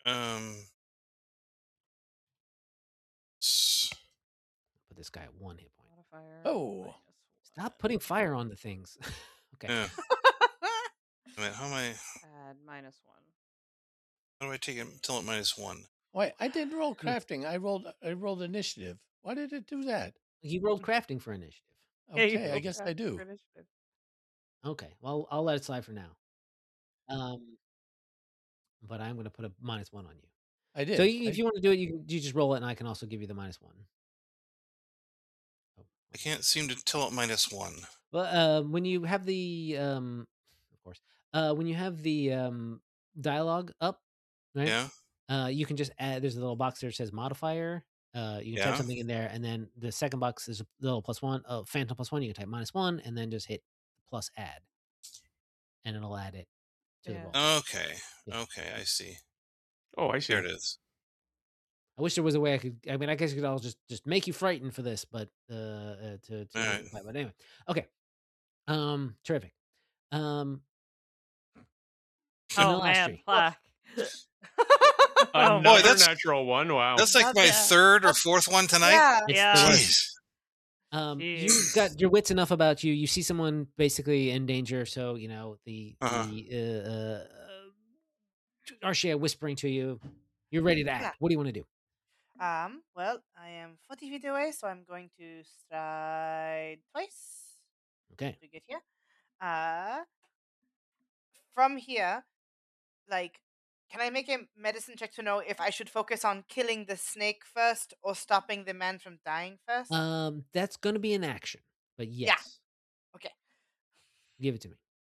Put this guy at 1 hit point. Modifier. Oh. Stop putting fire on the things. Okay. Yeah. How am I? Add -1. How do I take it until at -1? Wait, I didn't roll crafting. I rolled initiative. Why did it do that? You rolled crafting for initiative. Okay, I guess I do. Okay. Well, I'll let it slide for now. But I'm going to put a -1 on you. I did. So if you want to do it, you just roll it, and I can also give you the -1. I can't seem to tell it -1. Well, when you have the of course, when you have the dialogue up, right? Yeah. You can just add. There's a little box there that says modifier. You can type something in there, and then the second box is a little +1, phantom +1. You can type -1, and then just hit plus add, and it'll add it to the Yeah. ball. Okay. Yeah. Okay, I see. Oh, I see. There it is. I wish there was a way I could. I mean, I guess you could all just make you frightened for this, but to All make right. it fight. But anyway, okay. Terrific. Oh Vanilla man, Street. plaque. Another Boy, that's- natural one. Wow. That's like Not my bad. third or fourth one tonight. Yeah. It's Yeah. the worst. Jeez. You've Jeez. got your wits enough about you. You see someone basically in danger, so you know the Arshia whispering to you. You're ready to act. Yeah. What do you want to do? Well, I am 40 feet away, so I'm going to stride twice Okay. to get here. From here, like, can I make a medicine check to know if I should focus on killing the snake first or stopping the man from dying first? That's going to be an action, but yes. Okay. Give it to me.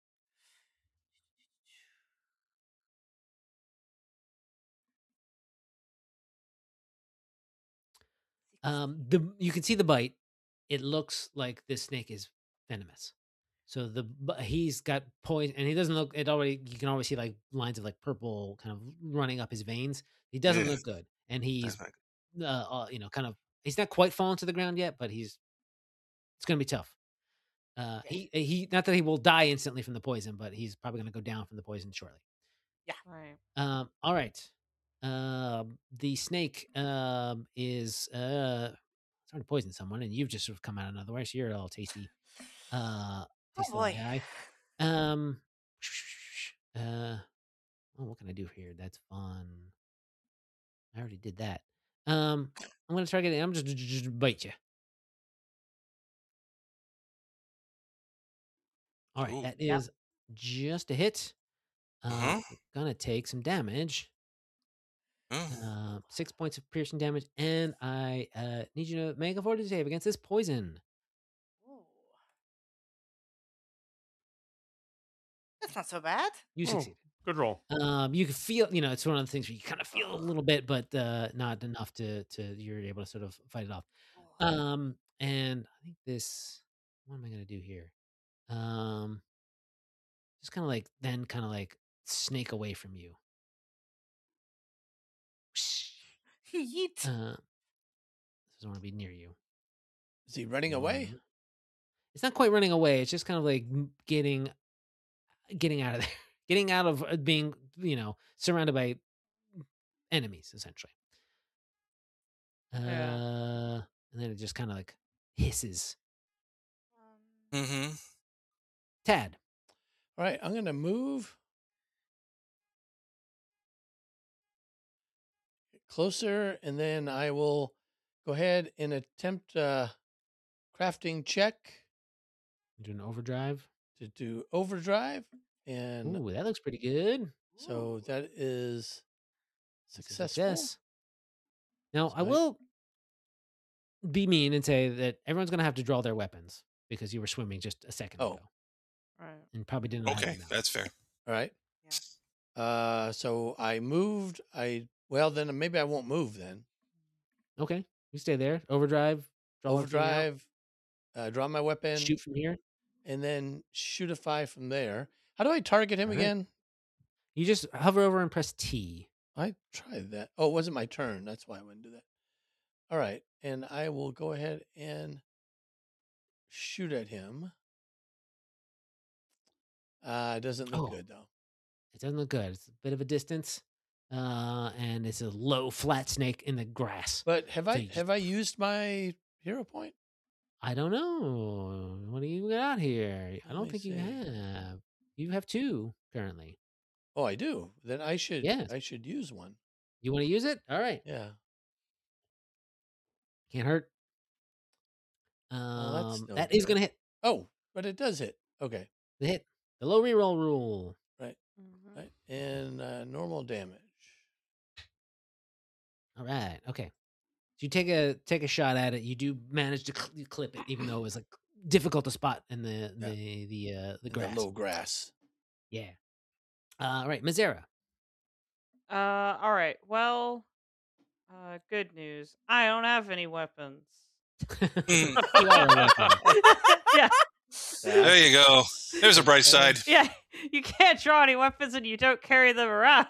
You can see the bite. It looks like this snake is venomous. So he's got poison, and he doesn't look. It already you can already see like lines of like purple kind of running up his veins. He doesn't Yeah. look good, and he's That's not good. kind of he's not quite fallen to the ground yet, but it's gonna be tough. He not that he will die instantly from the poison, but he's probably gonna go down from the poison shortly. Right. All right. The snake is trying to poison someone, and you've just sort of come out another way, so you're all tasty. Tasty little boy. guy. What can I do here? That's fun. I already did that. I'm gonna try getting. I'm just bite you. All right, Ooh. that Yep. is just a hit. Uh-huh. Gonna take some damage. Oh. 6 points of piercing damage, and I need you to make a fortitude save against this poison. Ooh. That's not so bad. You Oh. succeeded. Good roll. You can feel, it's one of the things where you kind of feel a little bit, but not enough to you're able to sort of fight it off. Ooh. And I think what am I gonna do here? Just kind of like snake away from you. Yeet. Doesn't want to be near you. Is he running away? It's not quite running away. It's just kind of like getting out of there, getting out of being, surrounded by enemies, essentially. Yeah. And then it just kind of like hisses. Mm-hmm. Tad. All right, I'm going to move closer, and then I will go ahead and attempt crafting check Do an overdrive. to do overdrive. And Ooh, that looks pretty good. so that is That's a successful. success. Now, So I will be mean and say that everyone's going to have to draw their weapons because you were swimming just a second Oh. ago Right. and probably didn't know how to Okay, do that. that's fair. All right. Yeah. So I moved. Then maybe I won't move then. Okay. You stay there. Overdrive. Draw one from here. Overdrive, draw my weapon, Shoot from here. and then shoot a 5 from there. How do I target him All right. again? You just hover over and press T. I tried that. Oh, it wasn't my turn. That's why I wouldn't do that. All right. And I will go ahead and shoot at him. It doesn't look Oh. good, though. It doesn't look good. It's a bit of a distance. And it's a low, flat snake in the grass. But have So I you just- have I used my hero point? I don't know. What do you got here? I Let don't me think you see. have. You have 2 currently. Oh, I do. Then I should Yes. I should use one. You want to use it? All right. Yeah. Can't hurt. Well, that's no That is good. going to hit. Oh, but it does hit. Okay. The hit. The low reroll rule. Mhm. Right. And normal damage. All right. Okay. So you take a shot at it. You do manage to clip it, even though it was like difficult to spot in the In grass. the low grass. Yeah. All right, Mazera. All right. Well, good news. I don't have any weapons. You are a weapon. Yeah. There you go. There's a bright side. Yeah, you can't draw any weapons and you don't carry them around.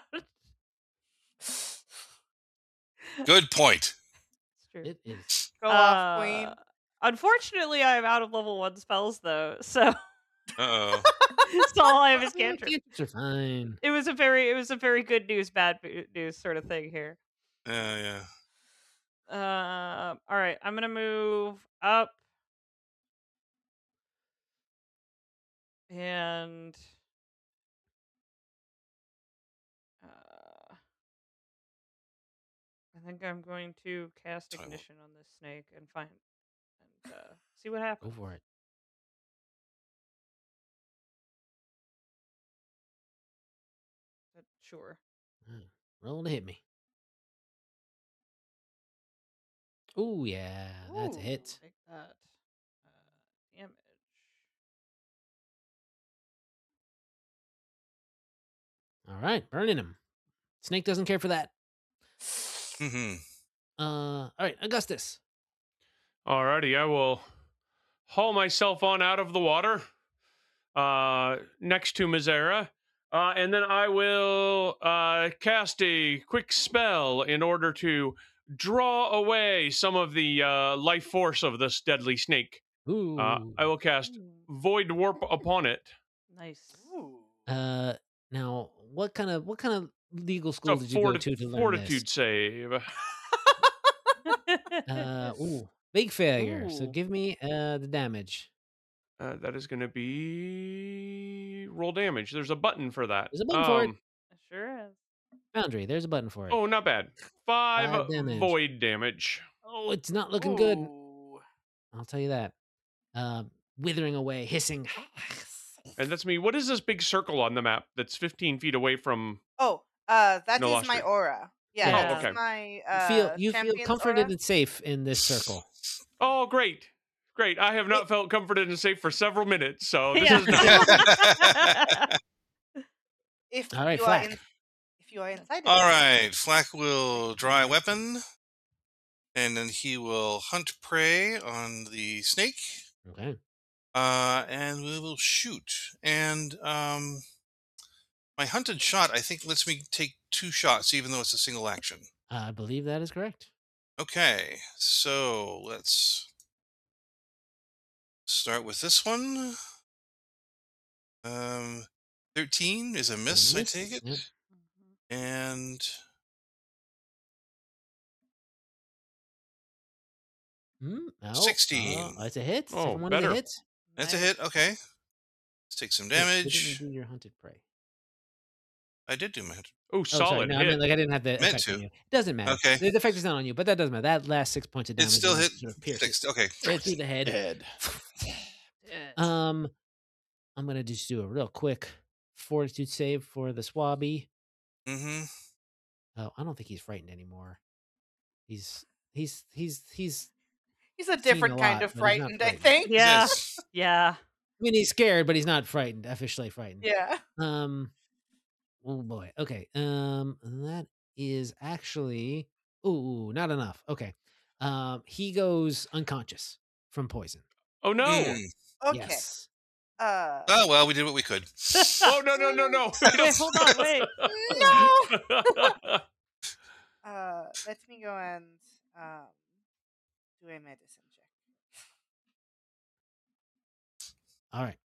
Good point. It's true. It is. Go off, queen. Unfortunately, I'm out of level 1 spells though, so Uh-oh. so all I have is Yeah, cantrip. cantrips are fine. It was a very good news, bad news sort of thing here. Yeah. All right, I'm gonna move up, and I think I'm going to cast Totally. ignition on this snake and see what happens. Go for it. Sure. Roll to hit me. Oh yeah, that's a hit. Take that. Damage. All right, burning him. Snake doesn't care for that. Mm-hmm. All right, Augustus. Alrighty, I will haul myself on out of the water next to Mizera. And then I will cast a quick spell in order to draw away some of the life force of this deadly snake. Ooh. I will cast Void Warp upon it. Nice. Ooh. Now what kind of legal It's school a did you go to learn fortitude save. this? Big failure. So Ooh. give me the damage. That is going to be roll damage. There's a button for that. There's a button for it. It sure is. Boundary. There's a button for it. Oh, not bad. 5 5 damage. void damage. Oh, it's not looking good. Ooh. I'll tell you that. Withering away, hissing. And that's me. What is this big circle on the map that's 15 feet away from? Oh, that is Nolostri. my aura. Yeah, Yeah. that's Oh, okay. my You feel champion's comforted aura. and safe in this circle. Oh, great. Great. I have not felt comforted and safe for several minutes, so this Yeah. is nice. If All right, you are Flack. if you are inside of All it. right. Flack will draw a weapon, and then he will hunt prey on the snake, Okay. and we will shoot. And my hunted shot, I think, lets me take 2 shots, even though it's a single action. I believe that is correct. Okay, so let's start with this one. 13 is a miss, I take it. Yep. And No. 16. That's a hit. Oh, Second one is better. a hit. that's a Nice. hit. Okay. Let's take some Wait, you damage. didn't do your hunted prey. I did do my hunted. Oh, Oh, sorry. solid No, I hit. meant like I didn't have the Meant effect on to. you. It doesn't matter. Okay. The effect is not on you, but that doesn't matter. That last 6 points of damage. It still is hit. Sort of pierces 6. Okay. right through the head. Head. I'm gonna just do a real quick fortitude save for the swabby. Mm-hmm. Oh, I don't think he's frightened anymore. He's He's a seen different a kind lot, of but he's not frightened, I frightened. think. Yeah. Yes. Yeah. I mean, he's scared, but he's not frightened. Officially frightened. Yeah. Oh boy. Okay. That is actually. Ooh, not enough. Okay. He goes unconscious from poison. Oh, no. Mm. Okay. Yes. Oh, well, we did what we could. Oh, no, no, no, no. Wait, hold on, wait. No. Let me go and do a medicine check. All right.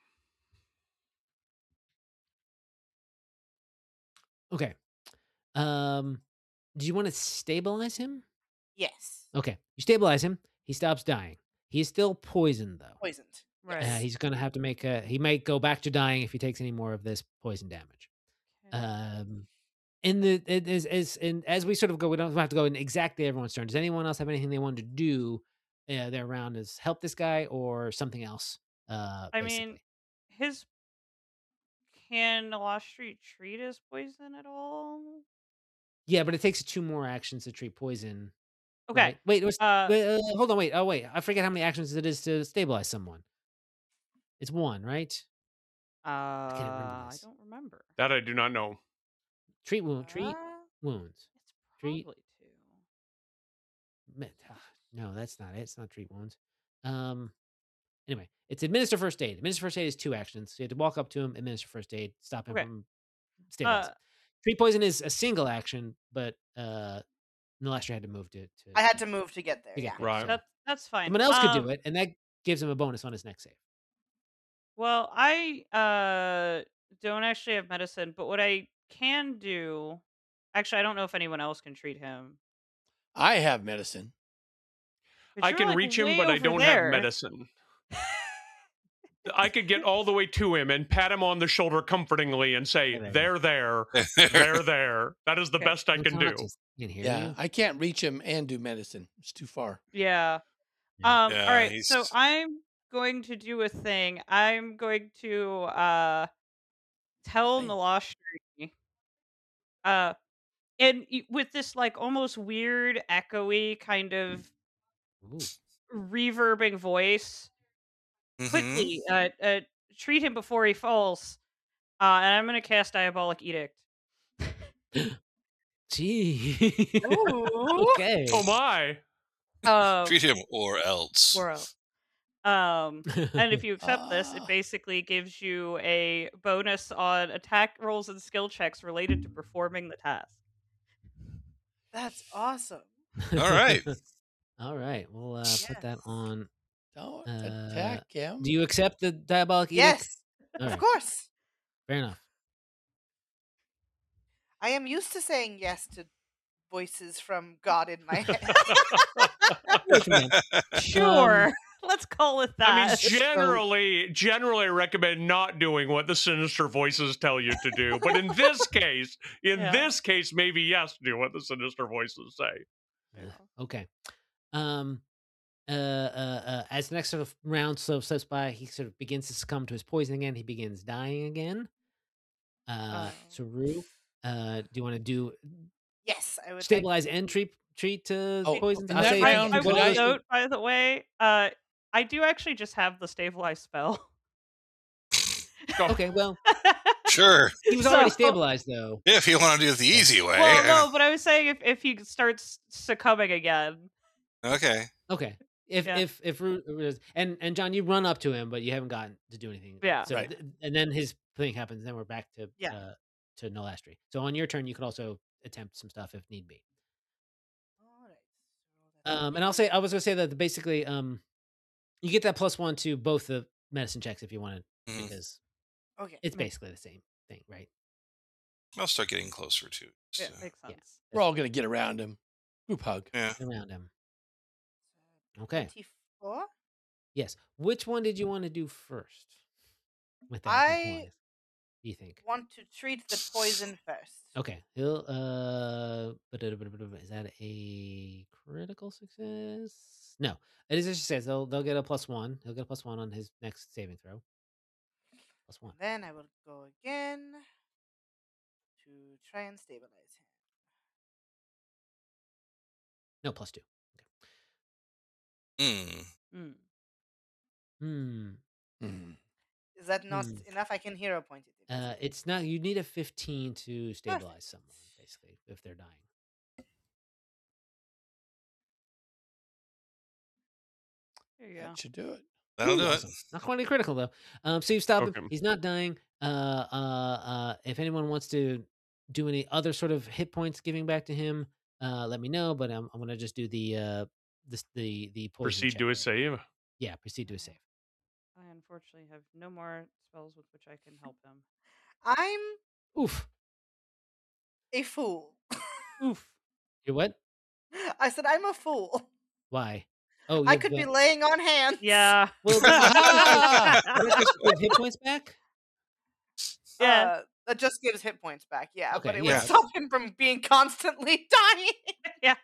Okay. Do you want to stabilize him? Yes. Okay. You stabilize him. He stops dying. He's still poisoned though. Poisoned. Right. He's gonna have to make a. He might go back to dying if he takes any more of this poison damage. Okay. In the it is and as we sort of go, we don't have to go in exactly everyone's turn. Does anyone else have anything they want to do? Their round is help this guy or something else. I Basically. mean, can Nolostri treat his poison at all? Yeah, but it takes 2 more actions to treat poison. Okay. Right? Wait, it was, Uh, hold on. Wait. Oh, wait. I forget how many actions it is to stabilize someone. It's 1, right? can't remember I this. don't remember. That I do not know. Treat wounds. It's Treat- probably 2. No, that's not it. It's not treat wounds. Anyway, it's administer first aid. Administer first aid is 2 actions. So you have to walk up to him, administer first aid, stop him Okay. from stabilizing. Uh, Treat poison is a single action, but Nalastri had to move to I had to move to get there. to get Yeah. there. Right. So that's fine. someone else could do it, and that gives him a bonus on his next save. Well, I don't actually have medicine, but what I can do, actually, I don't know if anyone else can treat him. I have medicine. 'Cause I you're, can like, reach him, way but I over don't there. have medicine. I could get all the way to him and pat him on the shoulder comfortingly and say, There. there. That is the Okay. best I can do. Unconscious. Can't hear Yeah, you. I can't reach him and do medicine. It's too far. Yeah. Yeah. All Yeah, right. So he's- I'm going to do a thing. I'm going to tell Fine. Nalastri, with this like almost weird, echoey kind of Ooh. reverbing voice, Mhm. quickly treat him before he falls. And I'm gonna cast Diabolic Edict. Gee. Ooh. Okay. Oh my. Treat him or else. And if you accept this, it Ah. basically gives you a bonus on attack rolls and skill checks related to performing the task. That's awesome. All right. All right. We'll put that Yes. on. Don't attack him. Do you accept the diabolic edict? Yes, All of right. course. Fair enough. I am used to saying yes to voices from God in my head. Sure, let's call it that. I mean, generally, I recommend not doing what the sinister voices tell you to do. But in this case, maybe yes, do what the sinister voices say. Okay. As the next sort of round slips by, he sort of begins to succumb to his poison again. He begins dying again. So Rue, do you want to do Yes, I would like stabilize and treat Oh, poison? in I'll that say round, I would will I- note, by the way, I do actually just have the stabilize spell. Okay, well, Sure. he was already So- stabilized though. If you want to do it the easy way. Well, no, but I was saying if he starts succumbing again. Okay. Okay. If Rue and John, you run up to him, but you haven't gotten to do anything. Yeah. So Right. and then his thing happens. And then we're back to Yeah. to Nalastri. So on your turn, you could also attempt some stuff if need be. All right. And I was gonna say that basically, you get that +1 to both the medicine checks if you wanted, Mhm. because Okay. it's basically the same thing, right? I'll start getting closer to it. Yeah, so. makes sense. We're all going to get around him. Group hug. Yeah. Around him. Okay. 24? Yes. Which one did you want to do first? With that, I do you think? want to treat the poison first. Okay. He'll is that a critical success? No. It is a success. They'll get a +1. He'll get a +1 on his next saving throw. +1. Then I will go again to try and stabilize him. No, +2. Mm. Mm. Mm. Is that not enough? I can hero point it. It's not. You need a 15 to stabilize someone, basically, if they're dying. There you go. That should do it. That'll do it. Awesome. Not quite a critical though. So you stop Okay. him. He's not dying. If anyone wants to do any other sort of hit points giving back to him, let me know. But I'm gonna just do the poison Proceed check to a there. save. Yeah, proceed to a save. I unfortunately have no more spells with which I can help him. I'm Oof. a fool. Oof. You're what? I said I'm a fool. Why? Oh, I could be laying on hands. Yeah. Well, does it give hit points back? Yeah. That just gives hit points back. Yeah, Okay, but it yeah. would stop him from being constantly dying.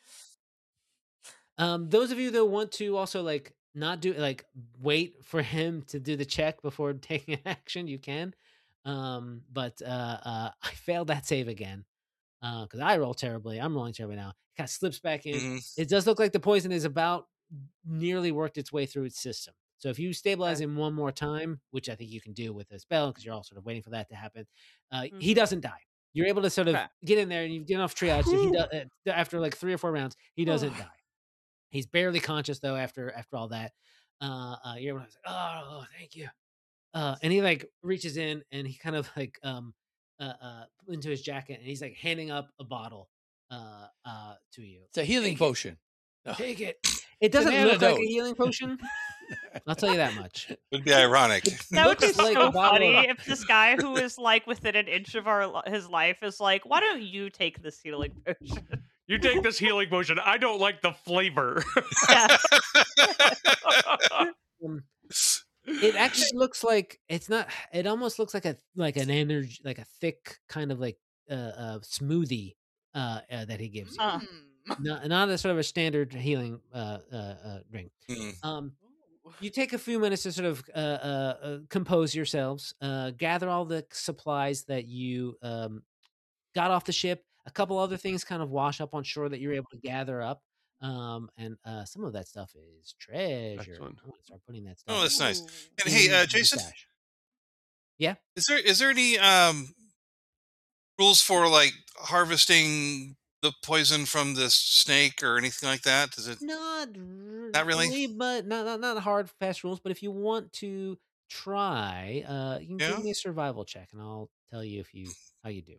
Yeah. Those of you that want to also like not do like wait for him to do the check before taking an action, you can. But I failed that save again. Because I roll terribly. I'm rolling terribly now. It kind of slips back in. Mhm. It does look like the poison is about nearly worked its way through its system. So if you stabilize him one more time, which I think you can do with a spell, because you're all sort of waiting for that to happen, he doesn't die. You're able to sort of Okay. get in there, and you get enough triage. So he does, after like 3 or 4 rounds, he doesn't die. He's barely conscious though after all that. You're able to say, oh, thank you. And he like reaches in and he kind of like into his jacket and he's like handing up a bottle to you. It's a healing Take it. potion. No. Take it. It It's an doesn't look like a antidote. healing potion. I'll tell you that much. Would be ironic. That would be Looks like so a bottle funny of- if this guy who is like within an inch of his life is like, "Why don't you take this healing potion?" You take this healing potion. I don't like the flavor. Yeah. Um, it actually looks like it's not. It almost looks like an energy, like a thick kind of like smoothie that he gives you. Uh. Not a sort of a standard healing drink. Mm. You take a few minutes to sort of compose yourselves, gather all the supplies that you got off the ship. A couple other things kind of wash up on shore that you're able to gather up. And some of that stuff is treasure. Excellent. I'm gonna start putting that stuff. Oh, that's nice. Ooh. And hey, in the Jason, stash. is there any rules for like harvesting the poison from this snake or anything like that? Does it? Not Not really? but not hard fast rules. But if you want to try, you can Yeah. give me a survival check, and I'll tell you how you do.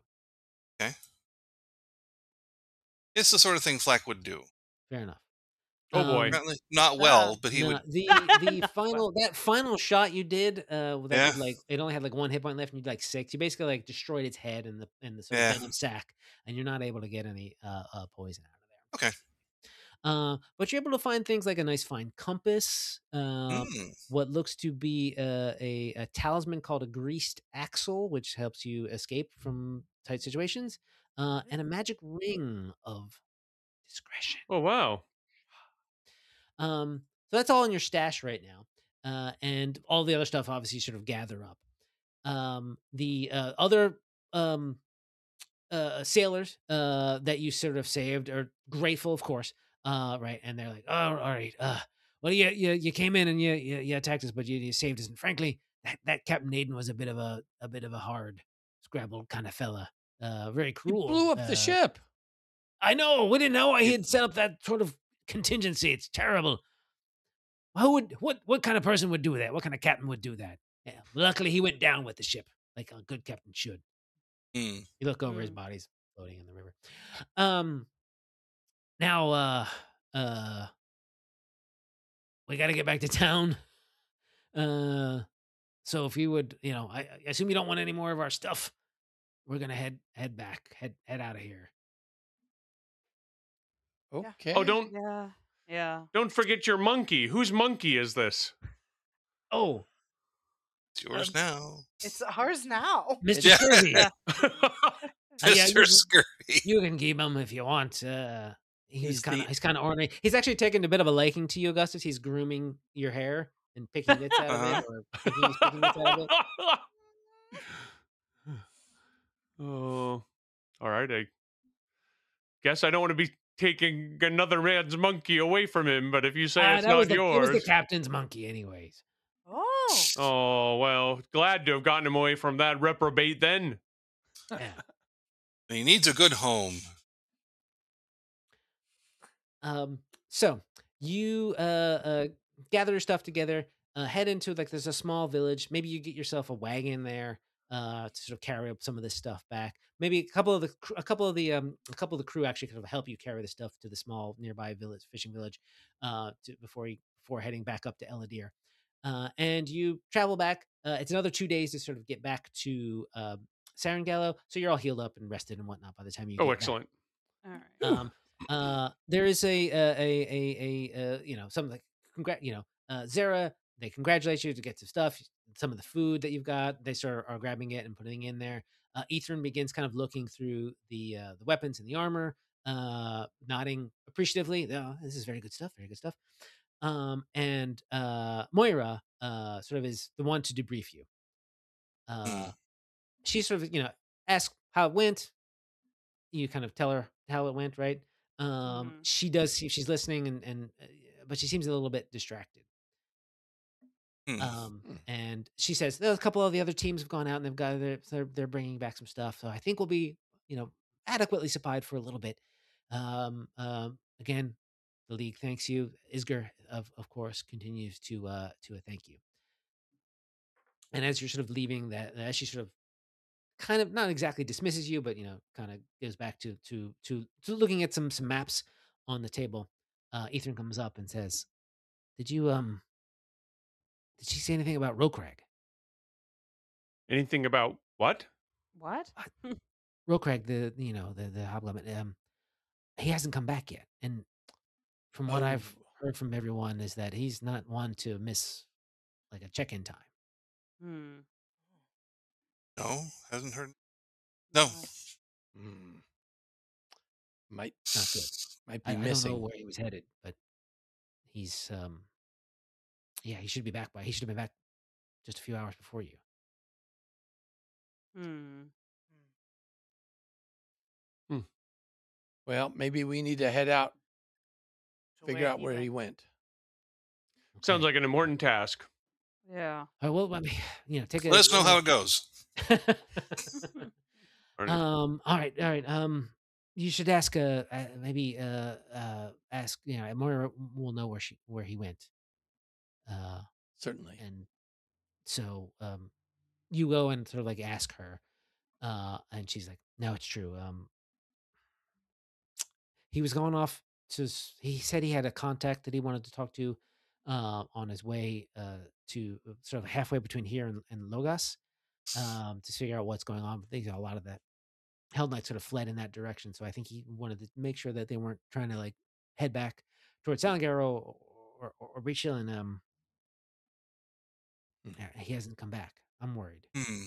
It's the sort of thing Flack would do. Fair enough. Oh, boy. Apparently not well, but he No, would. the final shot you did that Yeah. was, like it only had like one hit point left and you did like 6. You basically like destroyed its head and the sort Yeah. of venom sac, and you're not able to get any poison out of there. Okay. But you're able to find things like a nice fine compass, Mm. what looks to be a talisman called a greased axle, which helps you escape from tight situations, and a magic ring of discretion. Oh, wow. So that's all in your stash right now, and all the other stuff obviously you sort of gather up. The other sailors that you sort of saved are grateful, of course, right? And they're like, "Oh, all right. Well, you came in and you attacked us, but you saved us. And frankly, that Captain Aiden was a bit of a hard, scrabbled kind of fella. Very You cruel. blew up the ship. I know. We didn't know he had set up that sort of contingency. It's terrible. What kind of person would do that? What kind of captain would do that? Yeah. Luckily, he went down with the ship, like a good captain should. Mm. You look over, his Mm. body's floating in the river. Now, we got to get back to town. So if you would, I assume you don't want any more of our stuff. We're gonna head back, head out of here. Okay. Oh, don't Yeah. forget your monkey. Whose monkey is this? Oh, It's yours now. It's ours now. Mr. Yeah. Scurvy. Yeah. Yeah, Mr. Scurvy. You can keep him if you want. He's He's kind the- of ornery. He's actually taken a bit of a liking to you, Augustus. He's grooming your hair and picking bits out of it, or picking bits out of it. Oh, all right. I guess I don't want to be taking another man's monkey away from him, but if you say it's That was not it was the yours. captain's monkey, anyways. Oh. Oh, well, glad to have gotten him away from that reprobate then. Yeah. He needs a good home. So you gather your stuff together, head into like there's a small village. Maybe you get yourself a wagon there to sort of carry up some of this stuff back. Maybe a couple of the crew actually kind of help you carry the stuff to the small nearby village, fishing village, before heading back up to Eladir. And you travel back. It's another 2 days to sort of get back to Sarangallo, so you're all healed up and rested and whatnot by the time you get Oh, back. excellent. All right. There is something like Zara. They congratulate you to get some stuff, some of the food that you've got. They sort of are grabbing it and putting it in there. Ethrin begins kind of looking through the weapons and the armor, nodding appreciatively. Oh, this is very good stuff. Very good stuff. And Moira sort of is the one to debrief you. She sort of asks how it went. You kind of tell her how it went, right? Mhm. She does see if she's listening, and but she seems a little bit distracted. Hmm. And she says there's a couple of the other teams have gone out and they're bringing back some stuff, so I think we'll be adequately supplied for a little bit. Again, The League thanks you. Isger, of course, continues to thank you. And as you're sort of leaving, as she sort of kind of not exactly dismisses you, but kind of goes back to looking at some maps on the table. Ethan comes up and says, Did she say anything about Rokrag? Anything about what? What? Rokrag, the hobgoblin, he hasn't come back yet. And from what I've heard from everyone is that he's not one to miss like a check-in time. No, hasn't heard. No. Might Not good. Might be I don't missing. know where he was headed, but he's he should be back he should have been back just a few hours before you. Well, maybe we need to head out, To figure out where went. he went. Sounds like an important task. Yeah. Well, I mean, take a. Let us know how it goes. All right. You should ask. Maybe. Ask. Moira will know where he went. Certainly. And so, you go and sort of like ask her, and she's like, "No, it's true. He was going off to. He said he had a contact that he wanted to talk to, on his way to sort of halfway between here and Logos, to figure out what's going on. But they got a lot of that. Hell Knight sort of fled in that direction, so I think he wanted to make sure that they weren't trying to like head back towards Salangaro or Breach Hill, and he hasn't come back. I'm worried.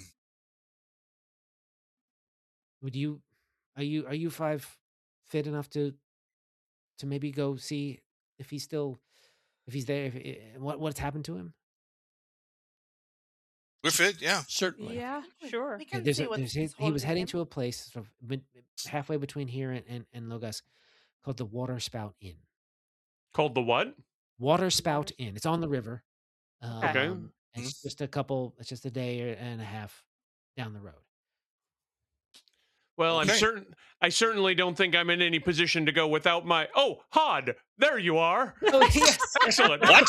Would you? Are you five fit enough to maybe go see if he's there? What's happened to him? We're fit, yeah. Certainly. Yeah, sure. We can There's see a- what's there's- he was holding heading him. to a place sort of halfway between here and Logos called the Water Spout Inn. Called the what? Water Spout Inn. It's on the river. Okay. It's just a day and a half down the road. Well, Okay. I certainly don't think I'm in any position to go without my. Oh, Hod, there you are. Oh, yes. Excellent. What?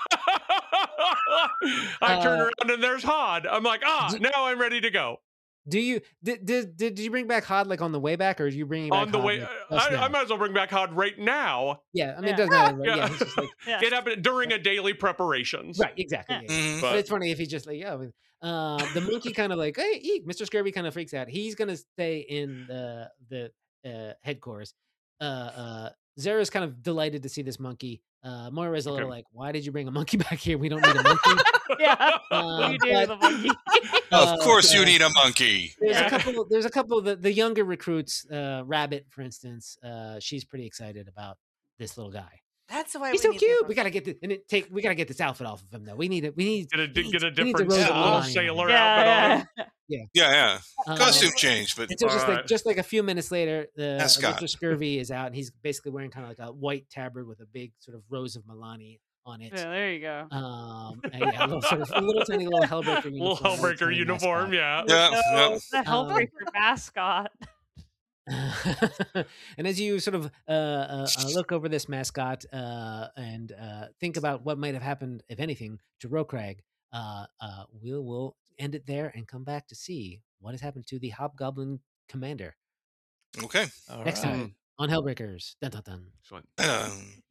I turn around and there's Hod. I'm like, now I'm ready to go. Do you did you bring back Hod like on the way back, or are you bringing back On the Hod, way, like, just I now? might as well bring back Hod right now. Yeah, I mean, Yeah. it doesn't matter. Right? Yeah. Yeah, he's just like, Yeah. It happened during a daily preparations. right, exactly. Yeah. Mhm. But But it's funny if he's just like, the monkey kind of like, hey, eek, Mr. Scurvy kind of freaks out. He's gonna stay in the headquarters. Zara's kind of delighted to see this monkey. Moira's a little like, why did you bring a monkey back here? We don't need a monkey. Yeah. What do you do with a monkey? Of course you so need a monkey. There's Yeah. a couple of the younger recruits, Rabbit, for instance. She's pretty excited about this little guy. That's why He's we so need cute. the We gotta get we gotta get this outfit off of him though. We need get a we need to different roll the little line on him. sailor outfit on him. Yeah. Um, Costume change, but And so Alright. just like a few minutes later, Mascot. Mr. Scurvy is out, and he's basically wearing kind of like a white tabard with a big sort of rose of Milani on it. Yeah, there you go. And yeah, a little tiny little Hellbreaker uniform. Little Hellbreaker tiny uniform, mascot. yeah. Yeah. No, the Hellbreaker mascot. And as you sort of look over this mascot and think about what might have happened, if anything, to Rokrag, we'll end it there and come back to see what has happened to the Hobgoblin Commander Okay. All next right. time on Hellbreakers. Dun, dun, dun. Excellent. Um,